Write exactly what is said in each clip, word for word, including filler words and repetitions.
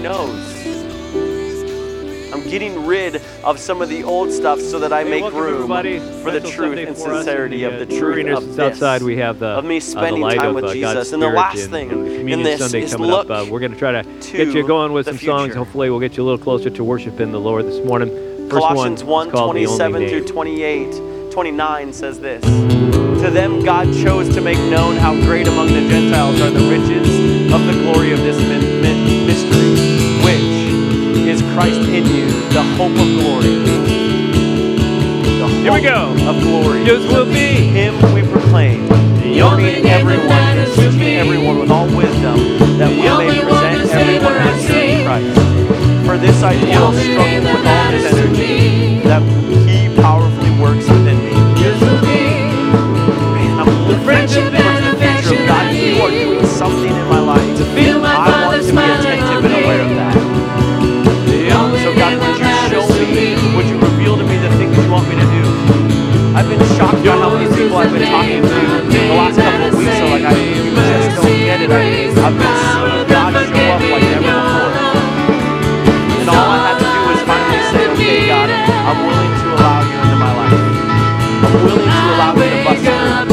knows. I'm getting rid of some of the old stuff so that I Hey, make welcome, room everybody. for the Special truth Sunday and for us sincerity in of the uh, truth Arenas of this. outside, we have the, of me uh, spending the light time of with uh, Jesus. God's And the Spirit last and, thing and the in Communion this Sunday is coming look up. Uh, we're going to try to to get you going with the some songs. future. Hopefully we'll get you a little closer to worshiping the Lord this morning. First Colossians one one, is called The Only twenty-seven Name. through twenty-eight, twenty-nine says this. To them God chose to make known how great among the Gentiles are the riches of the glory of this mi- mi- mystery, which is Christ in you, the hope of glory. The hope Here we go. of glory. Just will be Him we proclaim, warning everyone and teaching everyone with all wisdom, that we may present everyone listening to Christ. For this I will struggle with all his energy, that he powerfully works within me. Man, I'm looking towards the future of God. You are doing something in my life. I want to be attentive and aware of that. So God, would you show me, would you reveal to me the things you want me to do? I've been shocked by how many people I've been talking to the last couple of weeks. So like, I you just don't get it. I, I've been seeing God show up like never before. And all I had to do was finally say, okay, God, I'm willing to allow you into my life. I'm willing to allow you to bust through.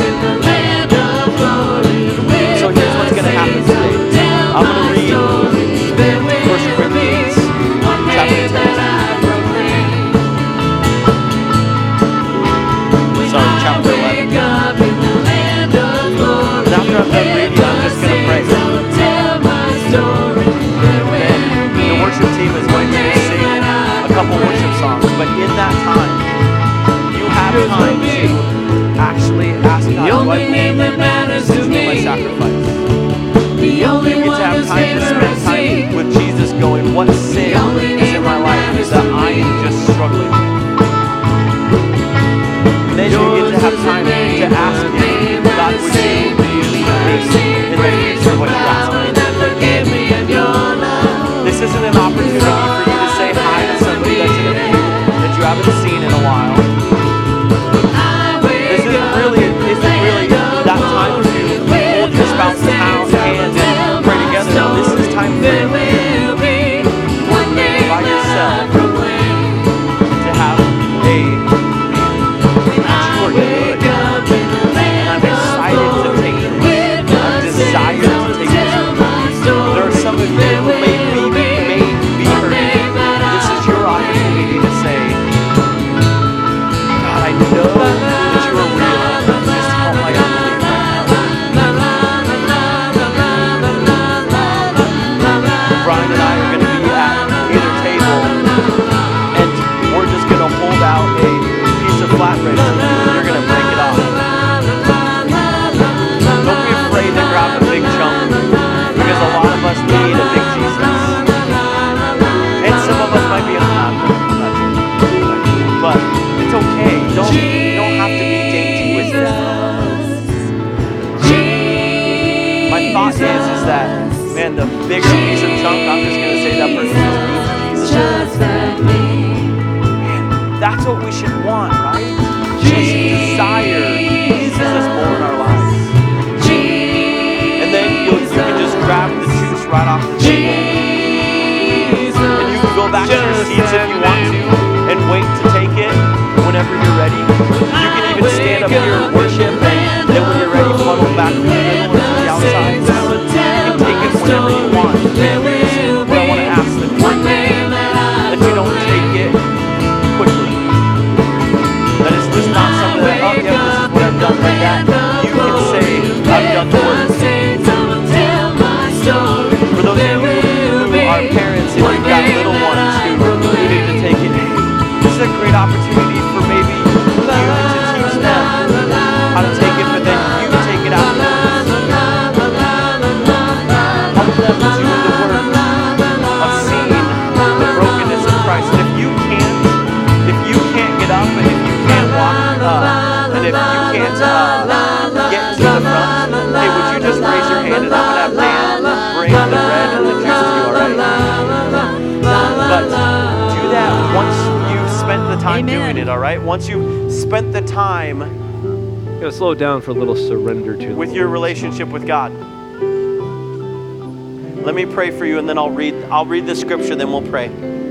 So here's what's going to happen today. I'm going to read First Corinthians chapter ten. Sorry, chapter eleven. And after I'm done reading, I'm just going to pray. And the worship team is going to sing a couple worship songs. But in that time, you have time to actually ask God, do I believe that this is my sacrifice? You get to have time to spend time with Jesus going, what sin is in my life that I am just struggling with? And then you get to have time to ask Him, God, would you use me in the future what you ask me? This isn't an opportunity for you to say hi to somebody that's in a pew that you haven't seen in a while. This isn't really, isn't really that time to hold your spouse's hand and pray together. No, this is time for you by yourself to have a man. You are good. And I'm excited to take it. I'm desired to take it. There are some of you who may be, may be hurting. This is your opportunity to say, God, I know that you are real. Just help my unbelief right now. Brian and I are going to be at either table, and we're just going to hold out a piece of flatbread to you, and you're going to break it off. Don't be afraid to grab a big chunk, because a lot of us need a big Jesus. And some of us might be on that, but it's okay. Don't, you don't have to be dainty with this. My thought is, is that, man, the bigger piece of chunk, I'm just going to say that person just needs Jesus. Man, that's what we should want, right? We should desire Jesus more in our lives. And then you'll, you can just grab the juice right off the table. And you can go back to your seats if you want to and wait to take it whenever you're ready. You can even stand up here and worship, and then when you're ready, funnel back from the middle or to the outside. You can take it whenever you want. What I want to ask the one thing, that you don't take it quickly. That is just not something that, oh yeah, this is what I've done like that. You can say, I've done the work. For those of you who are parents and you've got little ones who need to take it, this is a great opportunity for maybe you to teach them how to take it, but then you take it afterwards. Help them do the work of seeing the brokenness of Christ. And if you can't, if you can't get up, and if you can't walk up, and if you can't uh, get to the front, hey, would you just raise your hand, and I'm going to have Dan bring the bread and the juice to you, all right? But do that once you've spent the time Amen. doing it, all right? Once you've spent the time Gotta slow down for a little surrender to the with Lord. your relationship with God. Let me pray for you, and then I'll read, I'll read the scripture, then we'll pray.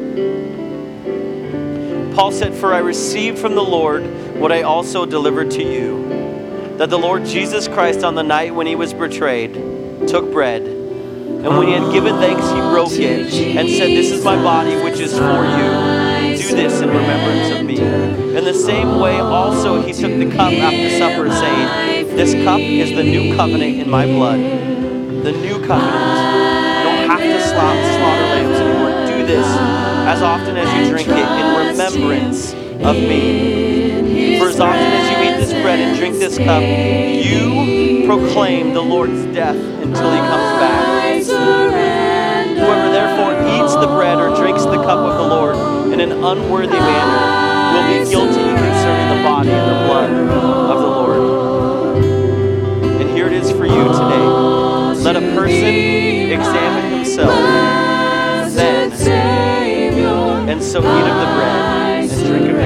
Paul said, "For I received from the Lord what I also delivered to you, that the Lord Jesus Christ on the night when he was betrayed took bread, and when he had given thanks, he broke it and said, 'This is my body, which is for you. Do this in remembrance of me.' In the same way also he took the cup after supper, saying, 'This cup is the new covenant in my blood.'" The new covenant. You don't have to slaughter, slaughter lambs anymore. Do this as often as you drink it in remembrance of me. For as often as you eat this bread and drink this cup, you proclaim the Lord's death until he comes back. Whoever therefore eats the bread or drinks the cup of the Lord in an unworthy manner will be guilty concerning the body and the blood of the Lord. And here it is for you today. Let a person examine himself then, and so eat of the bread and drink of the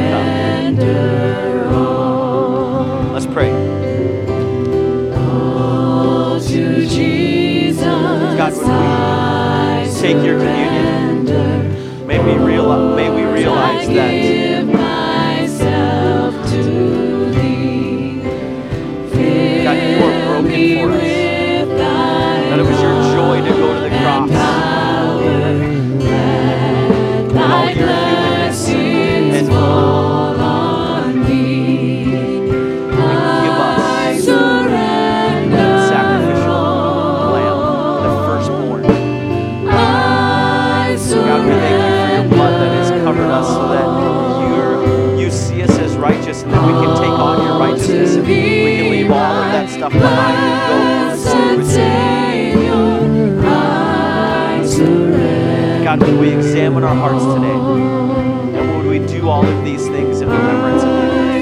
cup. Let's pray. God, when we take your communion, may we realize, may we realize that God, you were broken for us. That it was your joy to go to the cross. And all your humanness and give us the sacrificial lamb, the firstborn. God, we thank you for your blood that has covered us so that you're, you see us as righteous, and that we can take on your righteousness, and we can leave all of that stuff behind and go forward with you. God, would we examine our hearts today? And would we do all of these things in remembrance of you?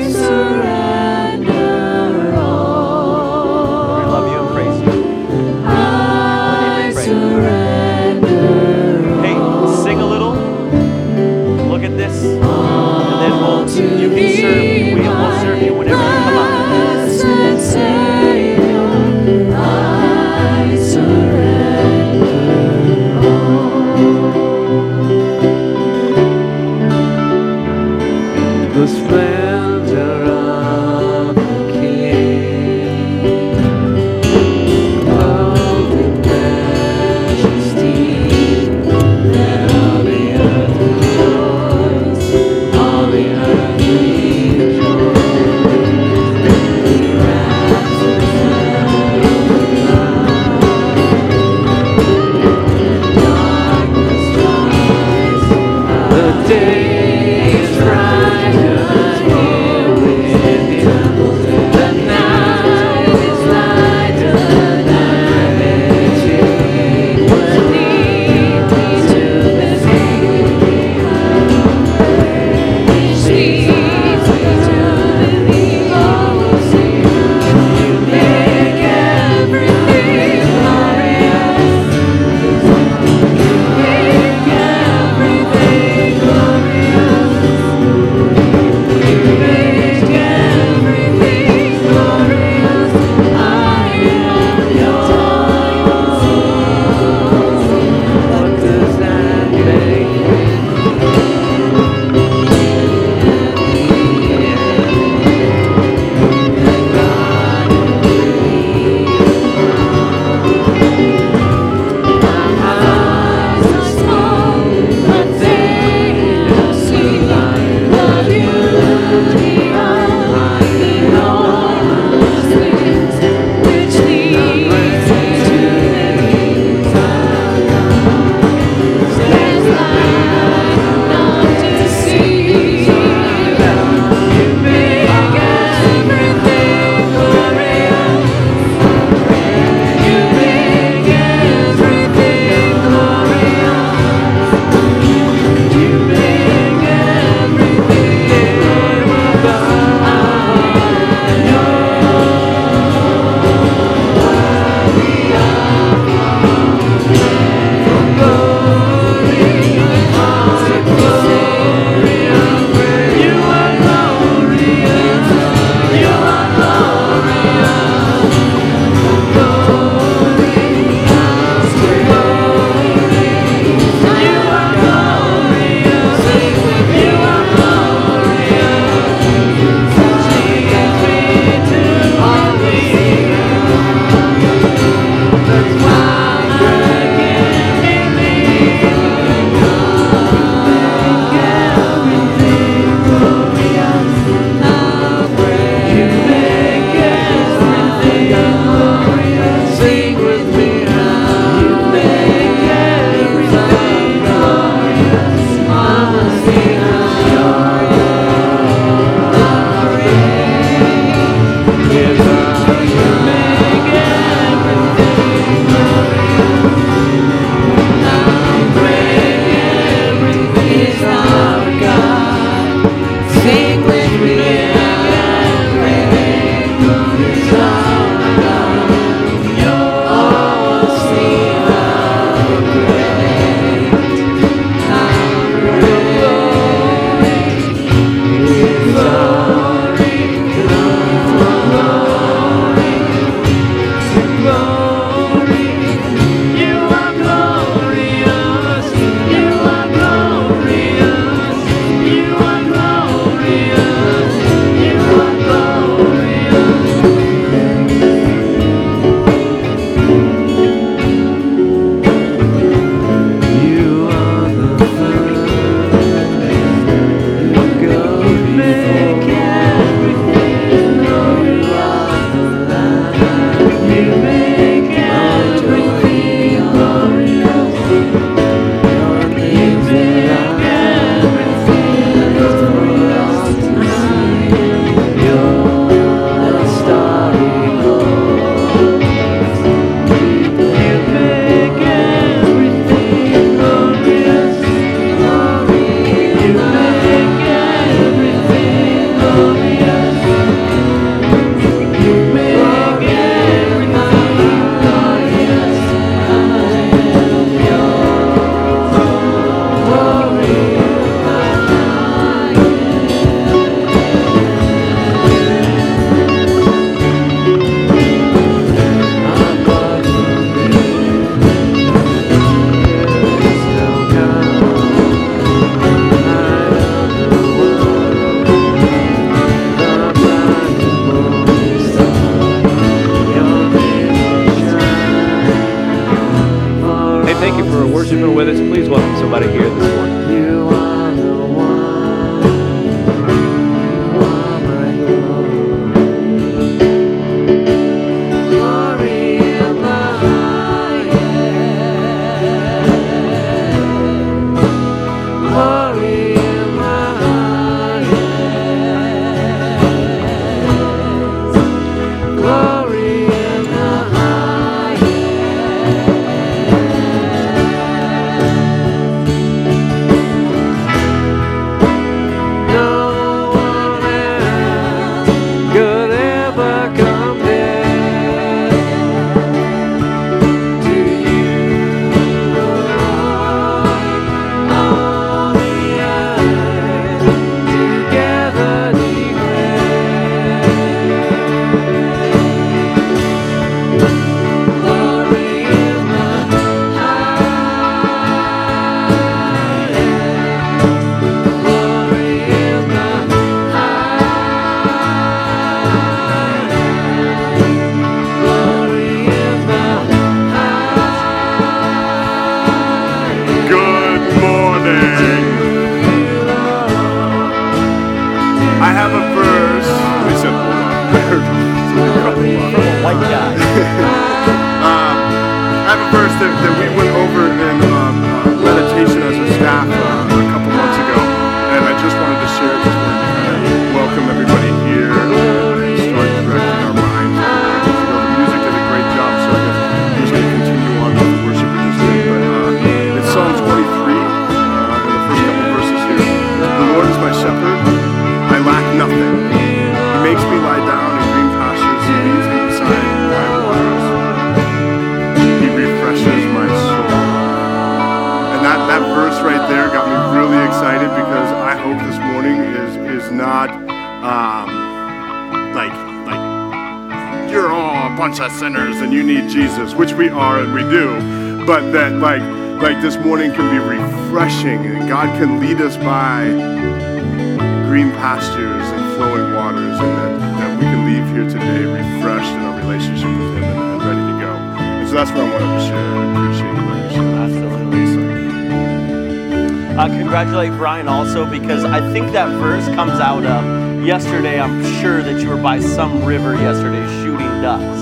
We love you and praise you. In your name we pray. Hey, sing a little. Look at this. And then we'll, you can serve. We will serve you whenever you come up. The splendor of the King, of the majesty, let all the earth rejoice, all the earth rejoice. The day is brighter here with you. The night is lighter than gravity. Will lead me to the sea. Which leads me to the sea. You make everything glorious. You make everything glorious. somebody here this morning. You are the one. You are my glory. Glory in the highest. Glory in the highest. Glory in the highest. No one else could ever compare to you, Lord. All the earth together declare glory in the highest. Glory in the highest. Glory in the highest. Good morning. I have a verse. They said, hold on. I heard From a white guy. um, I have a verse that, that we went over in um, uh, meditation as a staff uh, a couple months ago, and I just wanted to share it this morning to kind of welcome everybody here and start directing our minds. Uh, you know, the music did a great job, so I guess I'm just going to continue on with the worship of this day. But uh, it's Psalm twenty-three, uh, in the first couple verses here. The Lord is my shepherd, I lack nothing. He makes me lie down in green pastures, He leads me beside quiet waters. He refreshes my soul. And that, that verse right there got me really excited because I hope this morning is is not um, like like you're all a bunch of sinners and you need Jesus, which we are and we do, but that like like this morning can be refreshing and God can lead us by green pastures and flowing waters, and that, that we can leave here today refreshed in our relationship with Him and, and ready to go. And so that's what I wanted to share. I appreciate you letting me share that. Absolutely. Uh, congratulate Brian also, because I think that verse comes out of yesterday. I'm sure that you were by some river yesterday shooting ducks.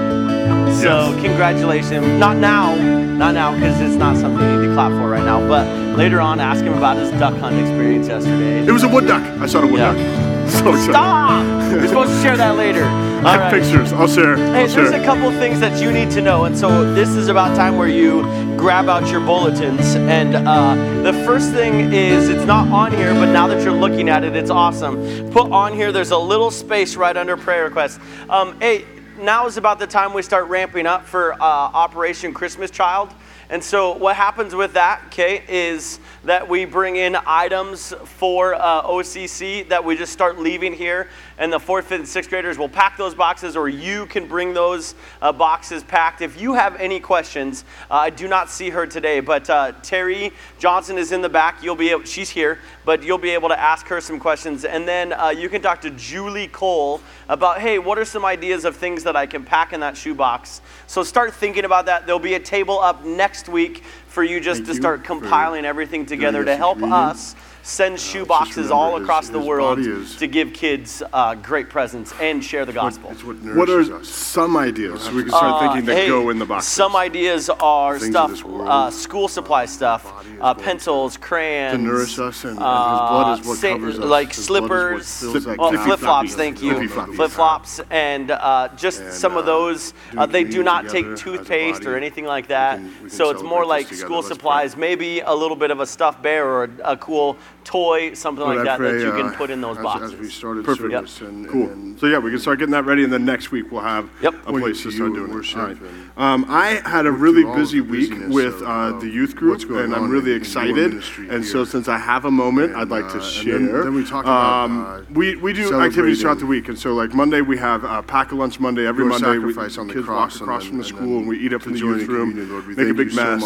So Yes. congratulations. Not now, not now, because it's not something you need to clap for right now. But later on, ask him about his duck hunt experience yesterday. It was a wood duck. I shot a wood Yeah. duck. So excited. Stop! You're supposed to share that later. I All have right. pictures. I'll share. Hey, I'll there's share. a couple things that you need to know, and so this is about time where you grab out your bulletins. And uh, the first thing is, it's not on here, but now that you're looking at it, it's awesome. Put on here, there's a little space right under prayer requests. Um, hey, now is about the time we start ramping up for uh, Operation Christmas Child. And so what happens with that, okay, is that we bring in items for uh, O C C that we just start leaving here, and the fourth, fifth, and sixth graders will pack those boxes, or you can bring those uh, boxes packed. If you have any questions, uh, I do not see her today, but uh, Terry Johnson is in the back. You'll be able, she's here, but you'll be able to ask her some questions, and then uh, you can talk to Julie Cole about, hey, what are some ideas of things that I can pack in that shoebox? So start thinking about that. There'll be a table up next week for you just Thank to you start for compiling everything together doing to this help communion. us send shoe just boxes remember all his- across the his world body is- to give kids uh, great presents and share the gospel. It's what What nourishes are us. some ideas so we can start thinking that Hey, go in the boxes? Some ideas are Things of stuff, this world. uh, school supply stuff, body is uh, going pencils, crayons, To nourish us, and, and uh, His blood is what sa- covers us. like His blood is what slippers, fills that oh, gap. flip flops. Flippy Thank you, floppies. Flippy flip flops, and uh, just And, some of uh, those. doing Uh, they do communion not together take as a toothpaste or body. anything like that. can- we can so it's more celebrate like this together. school Let's pray. supplies. Maybe a little bit of a stuffed bear or a, a cool toy, something Lord, like I that pray, that you can uh, put in those As, boxes. as we started Perfect. service and, Cool. and So yeah, we can start getting that ready, and then next week we'll have Yep. a Pointing place to to start you doing and it. worship All right. and Um, I had a work really through all busy of the week busyness with of, uh, uh, the youth group, what's going and I'm on really in- in your excited. ministry And so here. since I have a moment, And, I'd like to uh, and share. then- then we talk about, Um, uh, we we do activities celebrating throughout the week, and so like Monday we have uh, Pack a Lunch Monday. Every your Monday we sacrifice on the kids cross walk across and from the then- school, and we eat up to in the join youth in room, communion, Lord. We make a thank big you so mess, and I much spend the rest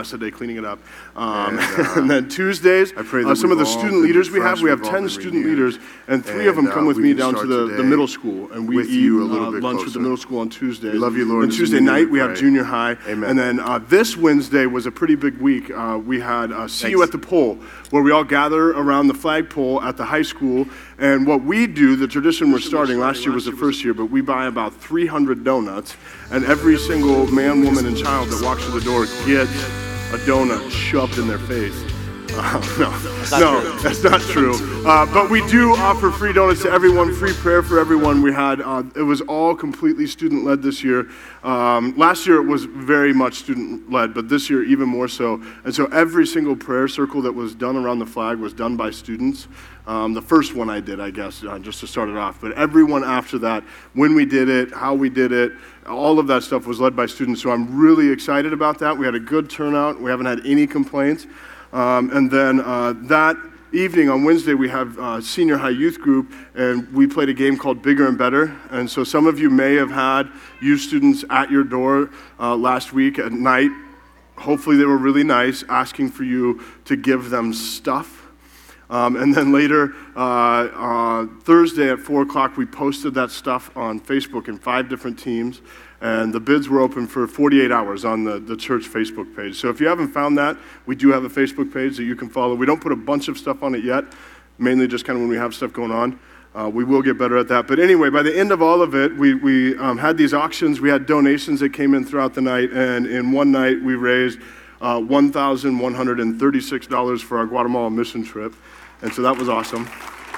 rest of the day cleaning it up. Um, And, uh, and then Tuesdays, I pray that uh, some of the we've all student been leaders we have, refreshed, we have we've all ten been student renewed. leaders, and three of them And, come uh, with we me can down to start the, the today middle school, and we with eat you a little uh, bit lunch with the closer. middle school on Tuesdays. We love you, Lord, And in Tuesday Jesus' name night, we we have pray. junior high. Amen. And then uh, this Wednesday was a pretty big week. Uh, we had uh, See You Thanks. at the Pole, where we all gather around the flagpole at the high school. And what we do, the tradition we're starting, last year was the first year, but we buy about three hundred donuts, and every single man, woman, and child that walks through the door gets a donut shoved in their face. Uh, no, not no, true. that's not true. Uh, but we do offer free donuts to everyone, free prayer for everyone. We had, uh, it was all completely student-led this year. Um, last year it was very much student-led, but this year even more so. And so every single prayer circle that was done around the flag was done by students. Um, the first one I did, I guess, uh, just to start it off. But everyone after that, when we did it, how we did it, all of that stuff was led by students. So I'm really excited about that. We had a good turnout. We haven't had any complaints. Um, and then uh, that evening on Wednesday, we have uh, senior high youth group, and we played a game called Bigger and Better. And so some of you may have had youth students at your door uh, last week at night. Hopefully they were really nice, asking for you to give them stuff. Um, and then later, uh, uh, Thursday at four o'clock, we posted that stuff on Facebook in five different teams. And the bids were open for forty-eight hours on the, the church Facebook page. So if you haven't found that, we do have a Facebook page that you can follow. We don't put a bunch of stuff on it yet, mainly just kind of when we have stuff going on. Uh, we will get better at that. But anyway, by the end of all of it, we, we um, had these auctions. We had donations that came in throughout the night. And in one night, we raised uh, one thousand one hundred thirty-six dollars for our Guatemala mission trip. And so that was awesome.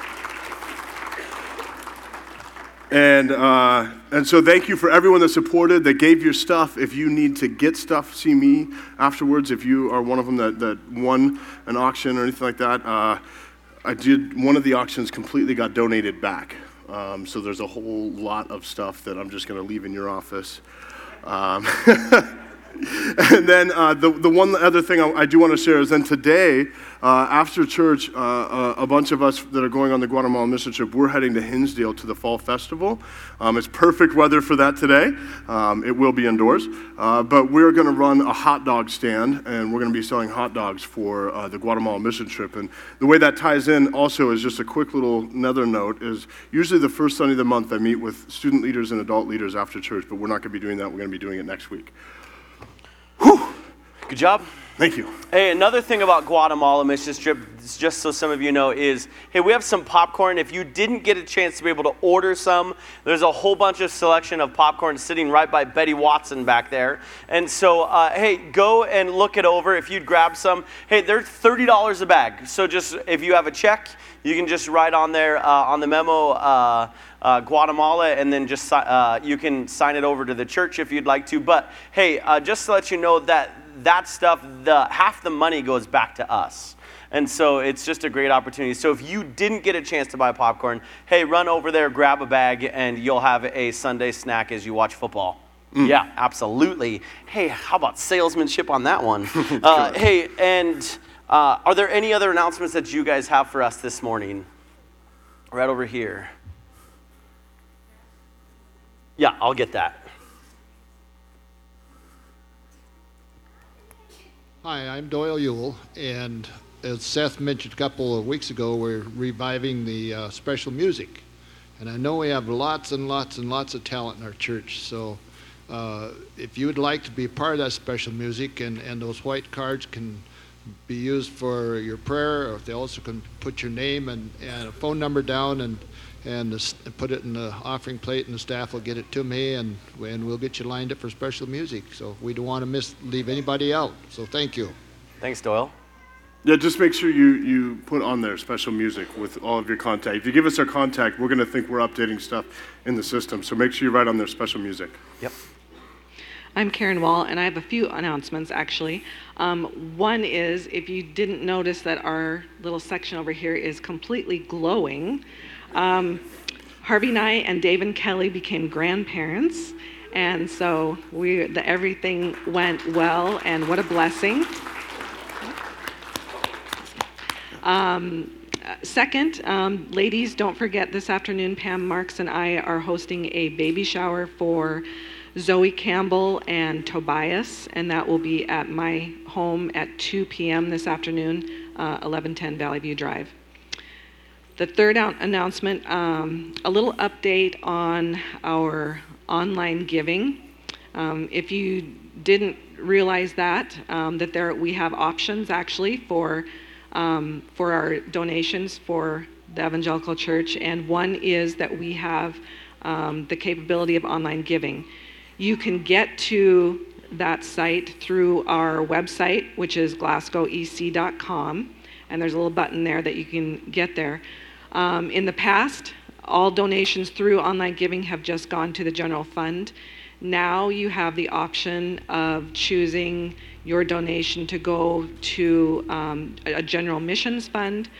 And uh, and so thank you for everyone that supported, that gave your stuff. If you need to get stuff, see me afterwards. If you are one of them that, that won an auction or anything like that, uh, I did, one of the auctions completely got donated back. Um, so there's a whole lot of stuff that I'm just going to leave in your office. Um, and then uh, the, the one other thing I, I do want to share is then today, uh, after church, uh, uh, a bunch of us that are going on the Guatemala mission trip, we're heading to Hinsdale to the Fall Festival. Um, it's perfect weather for that today. Um, it will be indoors. Uh, but we're going to run a hot dog stand, and we're going to be selling hot dogs for uh, the Guatemala mission trip. And the way that ties in also is just a quick little another note is usually the first Sunday of the month I meet with student leaders and adult leaders after church, but we're not going to be doing that. We're going to be doing it next week. Whew. Good job. Thank you. Hey, another thing about Guatemala mission trip, just so some of you know, is, hey, we have some popcorn. If you didn't get a chance to be able to order some, there's a whole bunch of selection of popcorn sitting right by Betty Watson back there. And so, uh, hey, go and look it over. If you'd grab some, hey, they're thirty dollars a bag. So just, if you have a check, you can just write on there, uh, on the memo, uh, uh, Guatemala, and then just uh, you can sign it over to the church if you'd like to. But, hey, uh, just to let you know that that stuff, the half the money goes back to us. And so it's just a great opportunity. So if you didn't get a chance to buy popcorn, hey, run over there, grab a bag, and you'll have a Sunday snack as you watch football. Mm. Yeah, absolutely. Hey, how about salesmanship on that one? uh, hey, and uh, are there any other announcements that you guys have for us this morning? Right over here. Yeah, I'll get that. Hi, I'm Doyle Ewell, and as Seth mentioned a couple of weeks ago, we're reviving the uh, special music. And I know we have lots and lots and lots of talent in our church, so uh, if you would like to be part of that special music, and, and those white cards can be used for your prayer, or if they also can put your name and, and a phone number down and and the, put it in the offering plate, and the staff will get it to me, and, and we'll get you lined up for special music. So we don't want to miss leave anybody out. So thank you. Thanks, Doyle. Yeah, just make sure you, you put on there special music with all of your contact. If you give us our contact, we're going to think we're updating stuff in the system. So make sure you write on there special music. Yep. I'm Karen Wall, and I have a few announcements, actually. Um, one is, if you didn't notice that our little section over here is completely glowing, um, Harvey and I and Dave and Kelly became grandparents, and so we the, everything went well, and what a blessing. Um, second, um, ladies, don't forget this afternoon, Pam Marks and I are hosting a baby shower for Zoe Campbell and Tobias, and that will be at my home at two p.m. this afternoon, uh, eleven ten Valley View Drive. The third out- announcement, um, a little update on our online giving. Um, if you didn't realize that, um, that there we have options actually for um, for our donations for the Evangelical Church, and one is that we have um, the capability of online giving. You can get to that site through our website, which is glasgow e c dot com, and there's a little button there that you can get there. Um, in the past, all donations through online giving have just gone to the general fund. Now you have the option of choosing your donation to go to um, a a general missions fund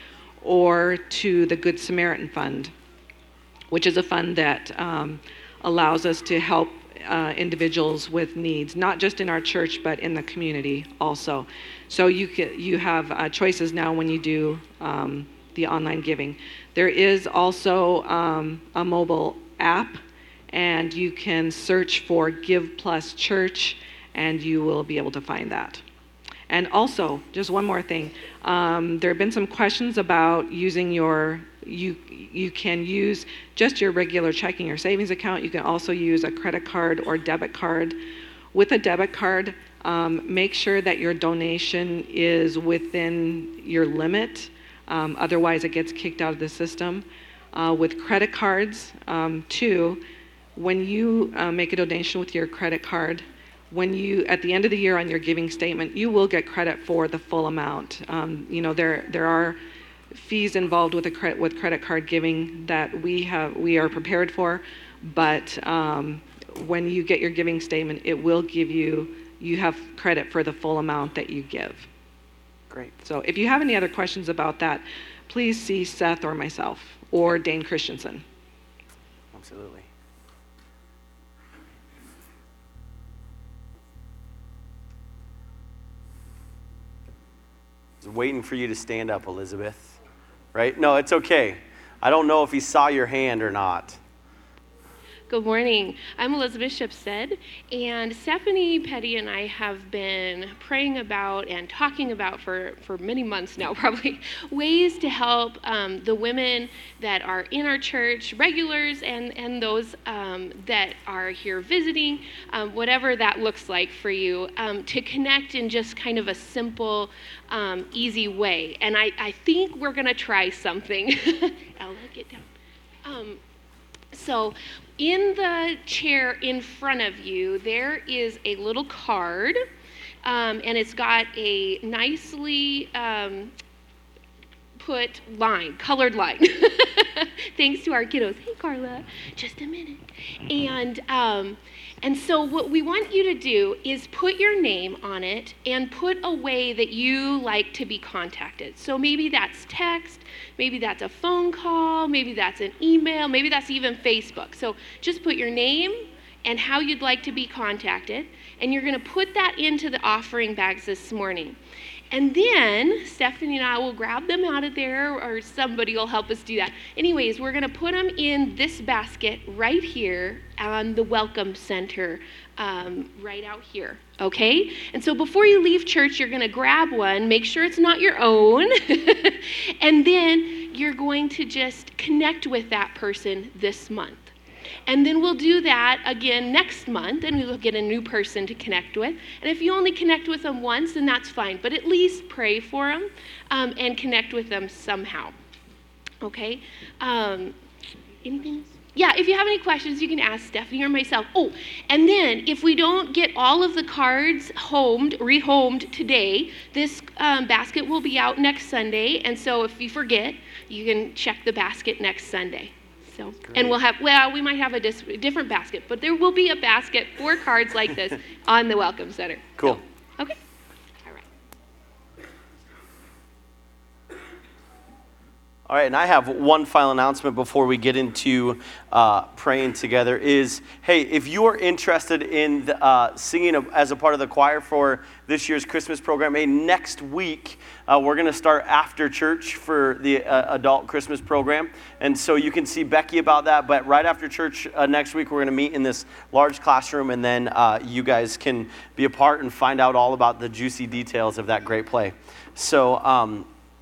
or to the Good Samaritan Fund, which is a fund that um, allows us to help uh, individuals with needs, not just in our church, but in the community also. So you can, you have uh, choices now when you do um, the online giving. There is also um, a mobile app, and you can search for Give Plus Church, and you will be able to find that. And also, just one more thing, um, there have been some questions about using your, you you can use just your regular checking or savings account. You can also use a credit card or debit card. With a debit card, um, make sure that your donation is within your limit. Um, otherwise, it gets kicked out of the system. Uh, with credit cards, um, too, when you uh, make a donation with your credit card, when you, at the end of the year on your giving statement, you will get credit for the full amount. Um, you know, there there are fees involved with a credit with credit card giving that we have we are prepared for, but um, when you get your giving statement, it will give you you have credit for the full amount that you give. Great. So if you have any other questions about that, please see Seth or myself or Dane Christensen. Absolutely. I was waiting for you to stand up, Elizabeth. Right? No, it's okay. I don't know if he saw your hand or not. Good morning. I'm Elizabeth Shipstead, and Stephanie Petty and I have been praying about and talking about for, for many months now, probably, ways to help um, the women that are in our church, regulars, and, and those um, that are here visiting, um, whatever that looks like for you, um, to connect in just kind of a simple, um, easy way. And I, I think we're going to try something. I'll get down. Um, so in the chair in front of you, there is a little card, um, and it's got a nicely um, put line, colored line. Thanks to our kiddos. Hey, Carla, just a minute. And um, and so what we want you to do is put your name on it and put a way that you like to be contacted. So maybe that's text, maybe that's a phone call, maybe that's an email, maybe that's even Facebook. So just put your name and how you'd like to be contacted, and you're going to put that into the offering bags this morning. And then Stephanie and I will grab them out of there, or somebody will help us do that. Anyways, we're going to put them in this basket right here on the Welcome Center, um, right out here, okay? And so before you leave church, you're going to grab one, make sure it's not your own, and then you're going to just connect with that person this month. And then we'll do that again next month, and we'll get a new person to connect with. And if you only connect with them once, then that's fine. But at least pray for them um, and connect with them somehow. Okay? Um, anything else? Yeah, if you have any questions, you can ask Stephanie or myself. Oh, and then if we don't get all of the cards homed, rehomed today, this um, basket will be out next Sunday. And so if you forget, you can check the basket next Sunday. So, and we'll have, well, we might have a dis- different basket, but there will be a basket for cards like this on the Welcome Center. Cool. So, okay. All right. All right, and I have one final announcement before we get into uh, praying together is, hey, if you are interested in the, uh, singing a, as a part of the choir for this year's Christmas program, hey, next week uh, we're going to start after church for the uh, adult Christmas program. And so you can see Becky about that, but right after church uh, next week, we're going to meet in this large classroom, and then uh, you guys can be a part and find out all about the juicy details of that great play. So, um,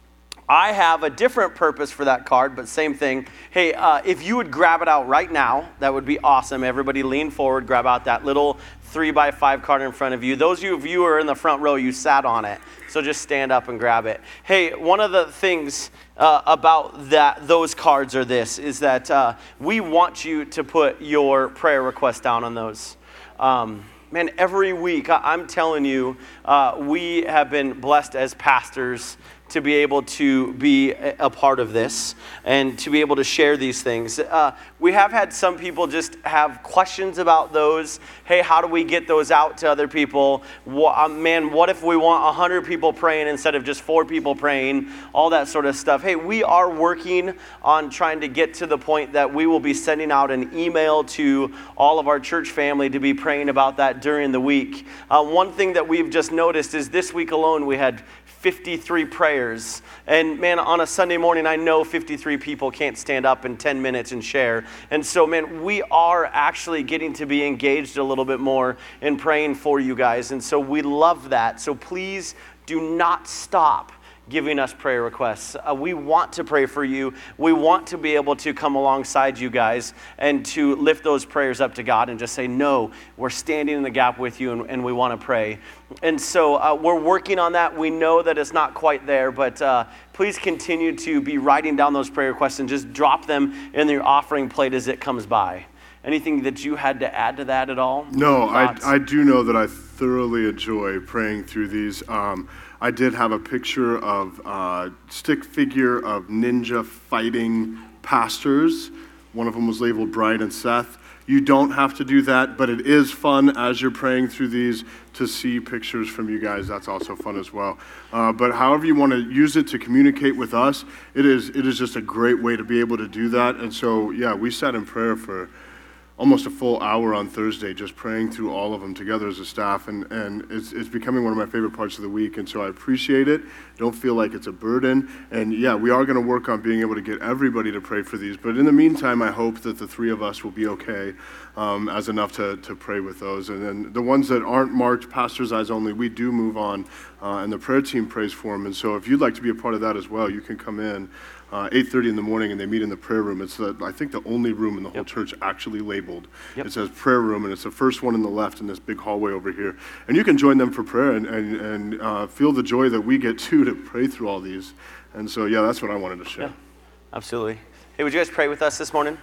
I have a different purpose for that card, but same thing. Hey, uh, if you would grab it out right now, that would be awesome. Everybody lean forward, grab out that little three by five card in front of you. Those of you who are in the front row, you sat on it, so just stand up and grab it. Hey, one of the things uh, about that those cards are this, is that uh, we want you to put your prayer request down on those. Um, man, every week, I'm telling you, uh, we have been blessed as pastors to be able to be a part of this and to be able to share these things. Uh, we have had some people just have questions about those. Hey, how do we get those out to other people? What, uh, man, what if we want one hundred people praying instead of just four people praying? All that sort of stuff. Hey, we are working on trying to get to the point that we will be sending out an email to all of our church family to be praying about that during the week. Uh, one thing that we've just noticed is this week alone we had fifty-three prayers. And man, on a Sunday morning, I know fifty-three people can't stand up in ten minutes and share. And so, man, we are actually getting to be engaged a little bit more in praying for you guys. And so we love that. So please do not stop giving us prayer requests. Uh, we want to pray for you. We want to be able to come alongside you guys and to lift those prayers up to God and just say, no, we're standing in the gap with you and, and we want to pray. And so uh, we're working on that. We know that it's not quite there, but uh, please continue to be writing down those prayer requests and just drop them in your offering plate as it comes by. Anything that you had to add to that at all? No, I, I do know that I thoroughly enjoy praying through these. Um, I did have a picture of a stick figure of ninja fighting pastors. One of them was labeled Brian and Seth. You don't have to do that, but it is fun as you're praying through these to see pictures from you guys. That's also fun as well. Uh, but however you want to use it to communicate with us, it is it is just a great way to be able to do that. And so, yeah, we sat in prayer for almost a full hour on Thursday, just praying through all of them together as a staff, and, and it's, it's becoming one of my favorite parts of the week, and so I appreciate it. Don't feel like it's a burden, and yeah, we are going to work on being able to get everybody to pray for these, but in the meantime, I hope that the three of us will be okay um, as enough to, to pray with those, and then the ones that aren't marked Pastor's Eyes Only, we do move on, uh, and the prayer team prays for them, and so if you'd like to be a part of that as well, you can come in Uh, eight thirty in the morning, and they meet in the prayer room. It's, the, I think, the only room in the whole Yep. church actually labeled. Yep. It says prayer room, and it's the first one in the left in this big hallway over here. And you can join them for prayer and, and, and uh, feel the joy that we get, too, to pray through all these. And so, yeah, that's what I wanted to share. Yeah, absolutely. Hey, would you guys pray with us this morning?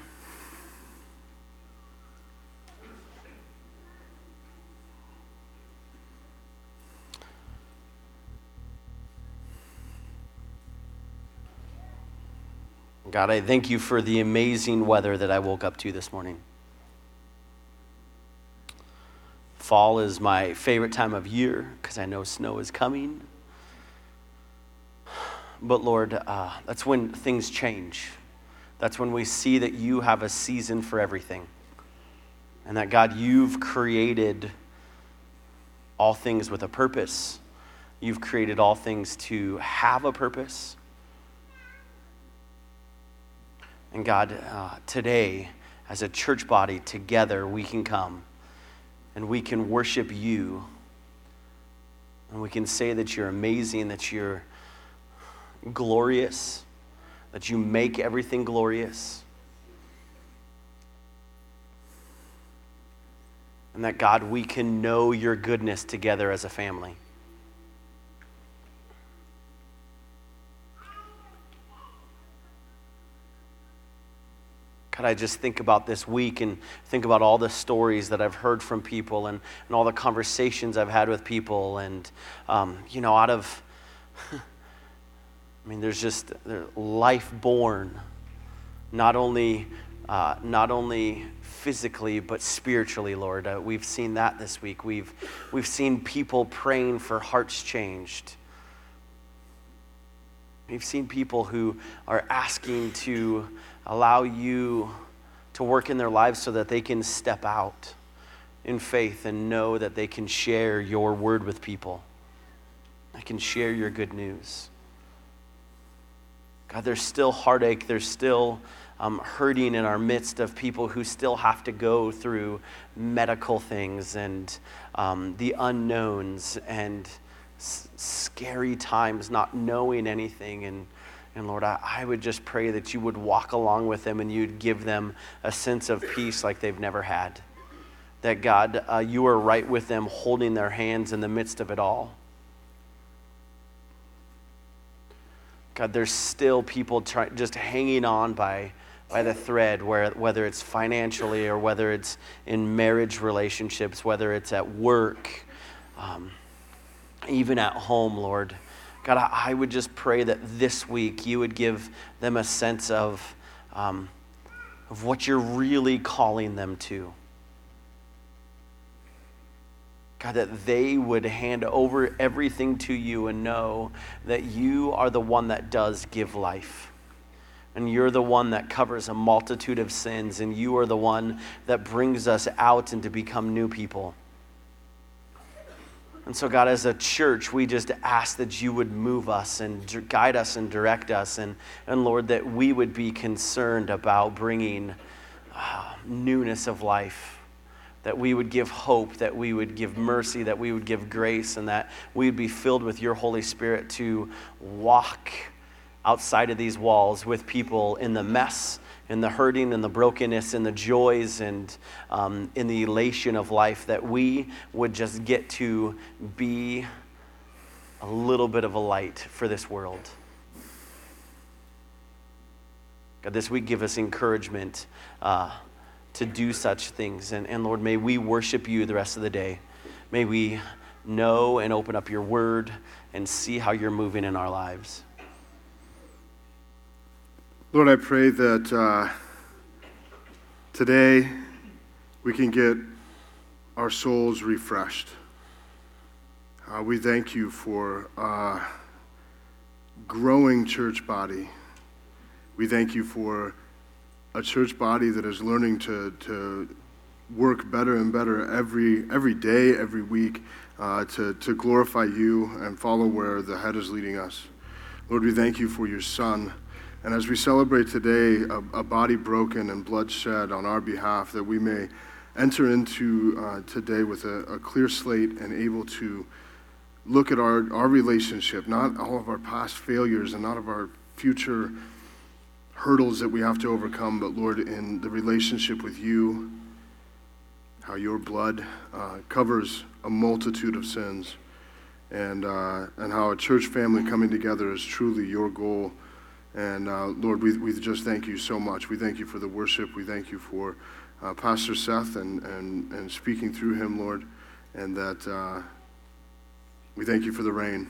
God, I thank you for the amazing weather that I woke up to this morning. Fall is my favorite time of year because I know snow is coming. But Lord, uh, that's when things change. That's when we see that you have a season for everything. And that, God, you've created all things with a purpose. You've created all things to have a purpose. And God, uh, today, as a church body, together we can come and we can worship you. And we can say that you're amazing, that you're glorious, that you make everything glorious. And that, God, we can know your goodness together as a family. God, I just think about this week and think about all the stories that I've heard from people and, and all the conversations I've had with people. And, um, you know, out of, I mean, there's just life born, not only, uh, not only physically, but spiritually, Lord. Uh, we've seen that this week. We've, we've seen people praying for hearts changed. We've seen people who are asking to allow you to work in their lives so that they can step out in faith and know that they can share your word with people. They can share your good news. God, there's still heartache. There's still um, hurting in our midst of people who still have to go through medical things and um, the unknowns and s- scary times, not knowing anything. And, and Lord, I, I would just pray that you would walk along with them and you'd give them a sense of peace like they've never had. That, God, uh, you are right with them, holding their hands in the midst of it all. God, there's still people try, just hanging on by, by the thread, where, whether it's financially or whether it's in marriage relationships, whether it's at work, um, even at home, Lord. God, I, I would just pray that this week you would give them a sense of, um, of what you're really calling them to. God, that they would hand over everything to you and know that you are the one that does give life. And you're the one that covers a multitude of sins. And you are the one that brings us out and to become new people. And so, God, as a church, we just ask that you would move us and guide us and direct us. And, and Lord, that we would be concerned about bringing uh, newness of life. That we would give hope, that we would give mercy, that we would give grace, and that we would be filled with your Holy Spirit to walk outside of these walls with people in the mess, in the hurting, in the brokenness, in the joys, and um, in the elation of life, that we would just get to be a little bit of a light for this world. God, this week give us encouragement uh, to do such things. And, and Lord, may we worship you the rest of the day. May we know and open up your word and see how you're moving in our lives. Lord, I pray that uh, today we can get our souls refreshed. Uh, we thank you for uh, growing church body. We thank you for a church body that is learning to, to work better and better every every day, every week, uh, to, to glorify you and follow where the head is leading us. Lord, we thank you for your Son. And as we celebrate today a, a body broken and blood shed on our behalf, that we may enter into uh, today with a, a clear slate and able to look at our, our relationship, not all of our past failures and not of our future hurdles that we have to overcome, but Lord, in the relationship with you, how your blood uh, covers a multitude of sins, and uh, and how a church family coming together is truly your goal. And uh, Lord, we we just thank you so much. We thank you for the worship. We thank you for uh, Pastor Seth and, and, and speaking through him, Lord, and that uh, we thank you for the rain.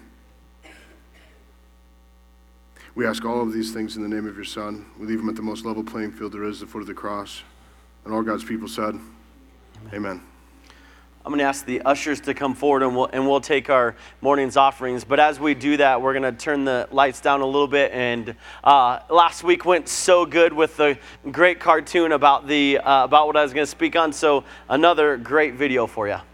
We ask all of these things in the name of your Son. We leave him at the most level playing field there is, the foot of the cross. And all God's people said, Amen. Amen. I'm going to ask the ushers to come forward, and we'll, and we'll take our morning's offerings. But as we do that, we're going to turn the lights down a little bit. And uh, last week went so good with the great cartoon about the uh, about what I was going to speak on. So another great video for you.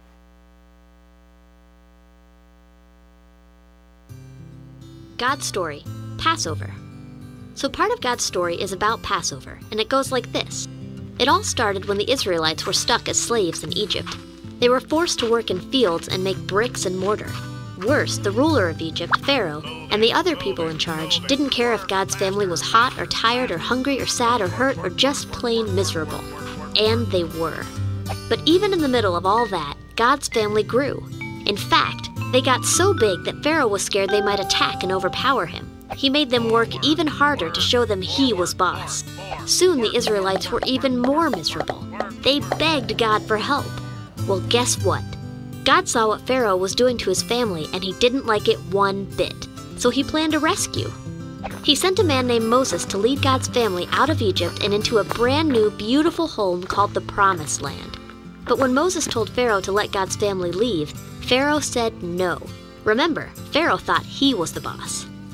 God's story, Passover. So part of God's story is about Passover, and it goes like this. It all started when the Israelites were stuck as slaves in Egypt. They were forced to work in fields and make bricks and mortar. Worse, the ruler of Egypt, Pharaoh, and the other people in charge didn't care if God's family was hot or tired or hungry or sad or hurt or just plain miserable. And they were. But even in the middle of all that, God's family grew. In fact, they got so big that Pharaoh was scared they might attack and overpower him. He made them work even harder to show them he was boss. Soon the Israelites were even more miserable. They begged God for help. Well, guess what? God saw what Pharaoh was doing to his family, and he didn't like it one bit. So he planned a rescue. He sent a man named Moses to lead God's family out of Egypt and into a brand new, beautiful home called the Promised Land. But when Moses told Pharaoh to let God's family leave, Pharaoh said no. Remember, Pharaoh thought he was the boss.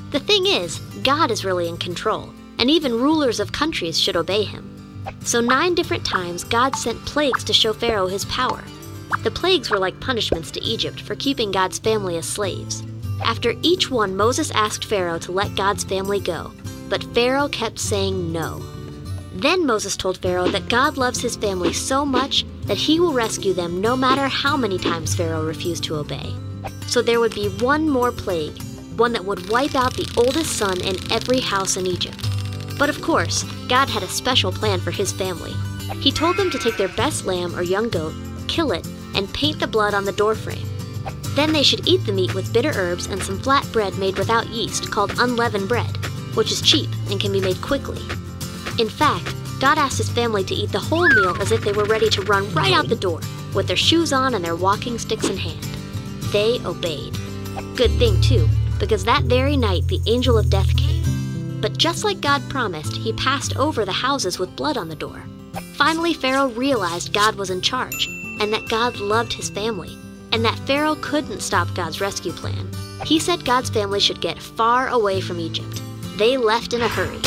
The thing is, God is really in control, and even rulers of countries should obey him. So nine different times God sent plagues to show Pharaoh his power. The plagues were like punishments to Egypt for keeping God's family as slaves. After each one, Moses asked Pharaoh to let God's family go, but Pharaoh kept saying no. Then Moses told Pharaoh that God loves his family so much that he will rescue them no matter how many times Pharaoh refused to obey. So there would be one more plague, one that would wipe out the oldest son in every house in Egypt. But of course, God had a special plan for his family. He told them to take their best lamb or young goat, kill it, and paint the blood on the doorframe. Then they should eat the meat with bitter herbs and some flat bread made without yeast called unleavened bread, which is cheap and can be made quickly. In fact, God asked his family to eat the whole meal as if they were ready to run right out the door, with their shoes on and their walking sticks in hand. They obeyed. Good thing, too, because that very night the angel of death came. But just like God promised, he passed over the houses with blood on the door. Finally, Pharaoh realized God was in charge, and that God loved his family, and that Pharaoh couldn't stop God's rescue plan. He said God's family should get far away from Egypt. They left in a hurry.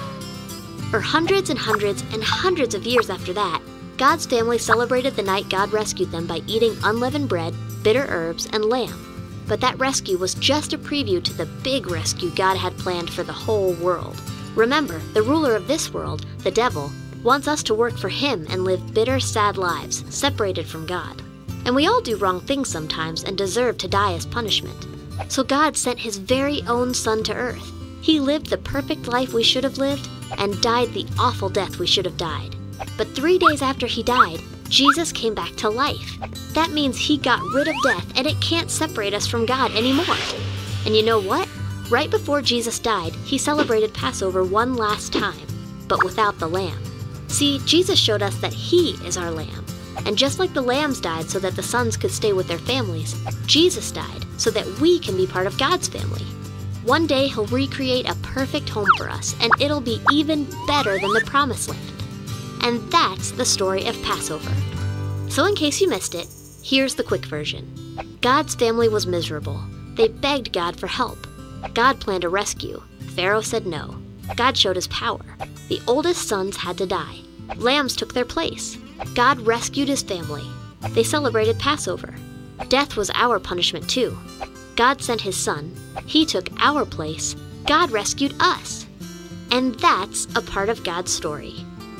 For hundreds and hundreds and hundreds of years after that, God's family celebrated the night God rescued them by eating unleavened bread, bitter herbs, and lamb. But that rescue was just a preview to the big rescue God had planned for the whole world. Remember, the ruler of this world, the devil, wants us to work for him and live bitter, sad lives, separated from God. And we all do wrong things sometimes and deserve to die as punishment. So God sent his very own son to earth. He lived the perfect life we should have lived and died the awful death we should have died. But three days after he died, Jesus came back to life. That means he got rid of death, and it can't separate us from God anymore. And you know what? Right before Jesus died, he celebrated Passover one last time, but without the lamb. See, Jesus showed us that he is our lamb. And just like the lambs died so that the sons could stay with their families, Jesus died so that we can be part of God's family. One day he'll recreate a perfect home for us, and it'll be even better than the Promised Land. And that's the story of Passover. So in case you missed it, here's the quick version. God's family was miserable. They begged God for help. God planned a rescue. Pharaoh said no. God showed his power. The oldest sons had to die. Lambs took their place. God rescued his family. They celebrated Passover. Death was our punishment too. God sent his son. He took our place. God rescued us. And that's a part of God's story.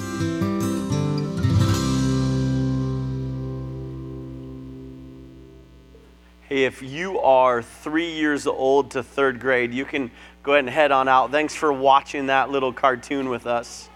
Hey, if you are three years old to third grade, you can go ahead and head on out. Thanks for watching that little cartoon with us.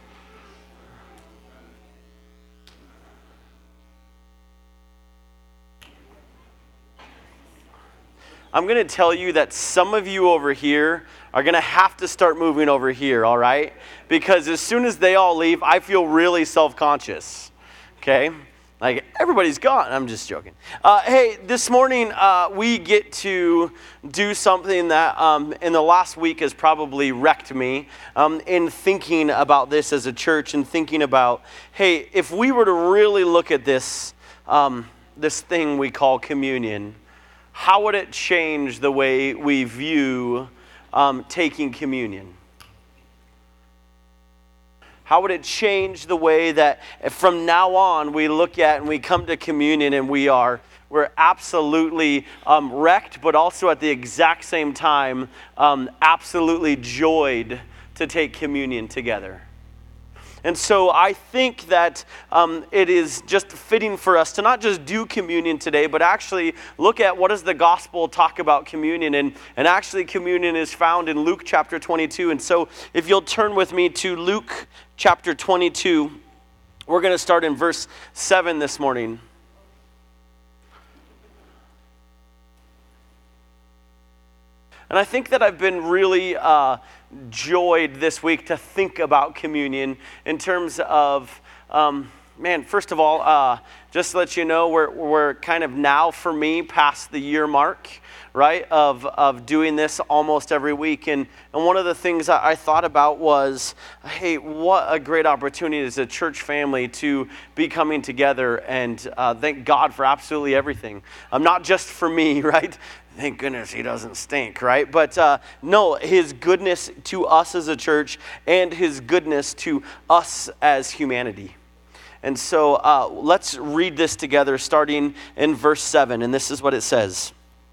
I'm going to tell you that some of you over here are going to have to start moving over here, all right? Because as soon as they all leave, I feel really self-conscious, okay? Like, everybody's gone. I'm just joking. Uh, hey, this morning uh, we get to do something that um, in the last week has probably wrecked me um, in thinking about this as a church and thinking about, hey, if we were to really look at this, um, this thing we call communion, how would it change the way we view um, taking communion? How would it change the way that from now on we look at and we come to communion and we are we're absolutely um, wrecked, but also at the exact same time um, absolutely joyed to take communion together? And so I think that um, it is just fitting for us to not just do communion today, but actually look at what does the gospel talk about communion. And, and actually communion is found in Luke chapter twenty-two. And so if you'll turn with me to Luke chapter twenty-two, we're going to start in verse seven this morning. And I think that I've been really uh, joyed this week to think about communion in terms of, um, man, first of all, uh, just to let you know, we're, we're kind of now, for me, past the year mark, right, of, of doing this almost every week. And, and one of the things I, I thought about was, hey, what a great opportunity as a church family to be coming together and uh, thank God for absolutely everything. Um, not just for me, right? Thank goodness he doesn't stink, right? But uh, no, his goodness to us as a church and his goodness to us as humanity. And so uh, let's read this together starting in verse seven, and this is what it says.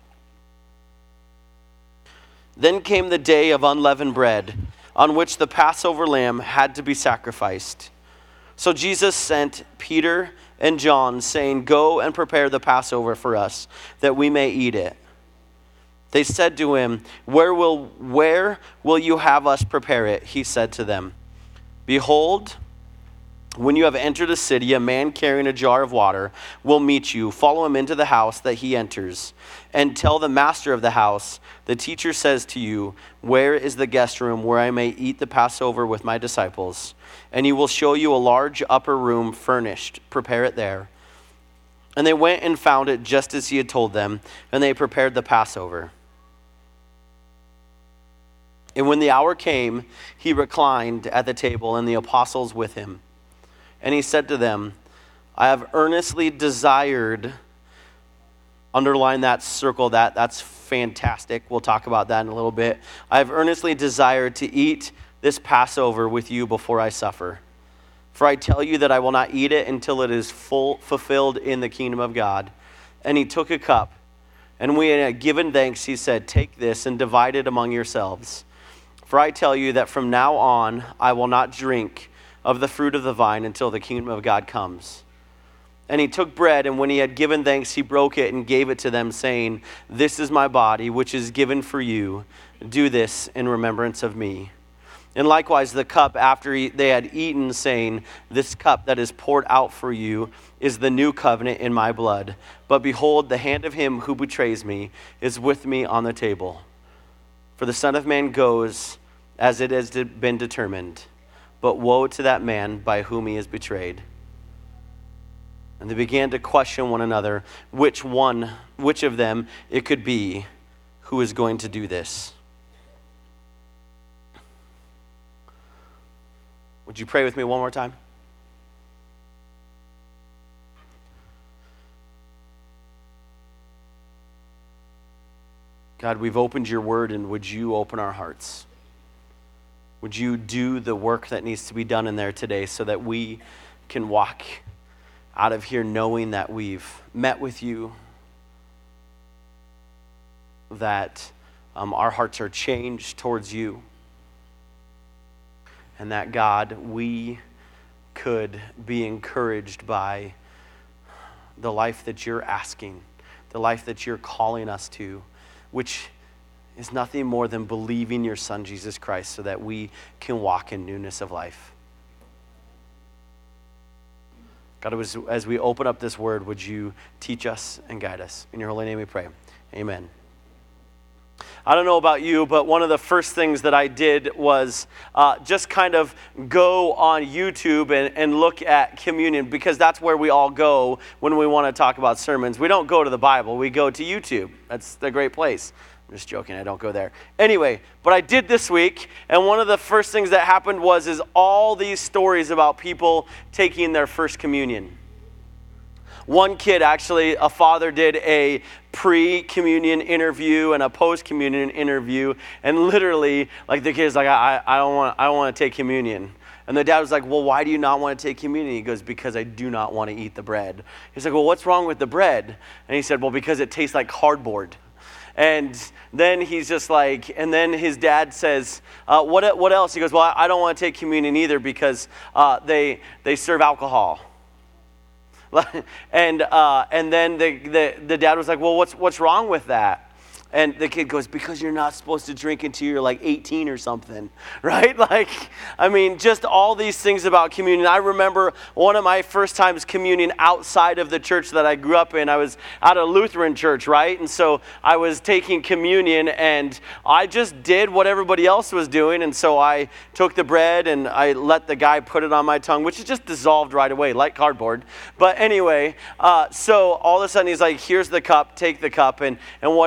Then came the day of unleavened bread, on which the Passover lamb had to be sacrificed. So Jesus sent Peter and John, saying, "Go and prepare the Passover for us, that we may eat it." They said to him, Where will, where will you have us prepare it? He said to them, Behold, when you have entered a city, a man carrying a jar of water will meet you. Follow him into the house that he enters, and tell the master of the house, the teacher says to you, Where is the guest room where I may eat the Passover with my disciples? And he will show you a large upper room furnished. Prepare it there. And they went and found it just as he had told them, and they prepared the Passover. And when the hour came, he reclined at the table, and the apostles with him. And he said to them, I have earnestly desired, underline that, circle that, that's fantastic. We'll talk about that in a little bit. I have earnestly desired to eat this Passover with you before I suffer. For I tell you that I will not eat it until it is full fulfilled in the kingdom of God. And he took a cup, and when he had given thanks, he said, Take this and divide it among yourselves. For I tell you that from now on I will not drink of the fruit of the vine until the kingdom of God comes. And he took bread, and when he had given thanks, he broke it and gave it to them, saying, This is my body, which is given for you. Do this in remembrance of me. And likewise the cup after he, they had eaten, saying, This cup that is poured out for you is the new covenant in my blood. But behold, the hand of him who betrays me is with me on the table. For the Son of Man goes as it has been determined. But woe to that man by whom he is betrayed. And they began to question one another, which one, which of them it could be who is going to do this. Would you pray with me one more time? God, we've opened your word, and would you open our hearts? Would you do the work that needs to be done in there today so that we can walk out of here knowing that we've met with you, that um, our hearts are changed towards you, and that, God, we could be encouraged by the life that you're asking, the life that you're calling us to, which is nothing more than believing your Son, Jesus Christ, so that we can walk in newness of life. God, as, as we open up this word, would you teach us and guide us? In your holy name we pray. Amen. I don't know about you, but one of the first things that I did was uh, just kind of go on YouTube and, and look at communion, because that's where we all go when we want to talk about sermons. We don't go to the Bible, we go to YouTube. That's the great place. I'm just joking, I don't go there. Anyway, but I did this week, and one of the first things that happened was is all these stories about people taking their first communion. One kid, actually, a father did a pre-communion interview and a post-communion interview, and literally, like, the kid's like, I, I don't want, I don't want to take communion. And the dad was like, well, why do you not want to take communion? He goes, because I do not want to eat the bread. He's like, well, what's wrong with the bread? And he said, well, because it tastes like cardboard. And then he's just like, and then his dad says, uh, what what else? He goes, well, I don't want to take communion either because uh, they they serve alcohol. and uh, and then the, the the dad was like, well, what's what's wrong with that? And the kid goes, because you're not supposed to drink until you're like eighteen or something, right? Like, I mean, just all these things about communion. I remember one of my first times communion outside of the church that I grew up in. I was at a Lutheran church, right? And so I was taking communion, and I just did what everybody else was doing. And so I took the bread, and I let the guy put it on my tongue, which is just dissolved right away, like cardboard. But anyway, uh, so all of a sudden he's like, here's the cup, take the cup. And, and what did I do?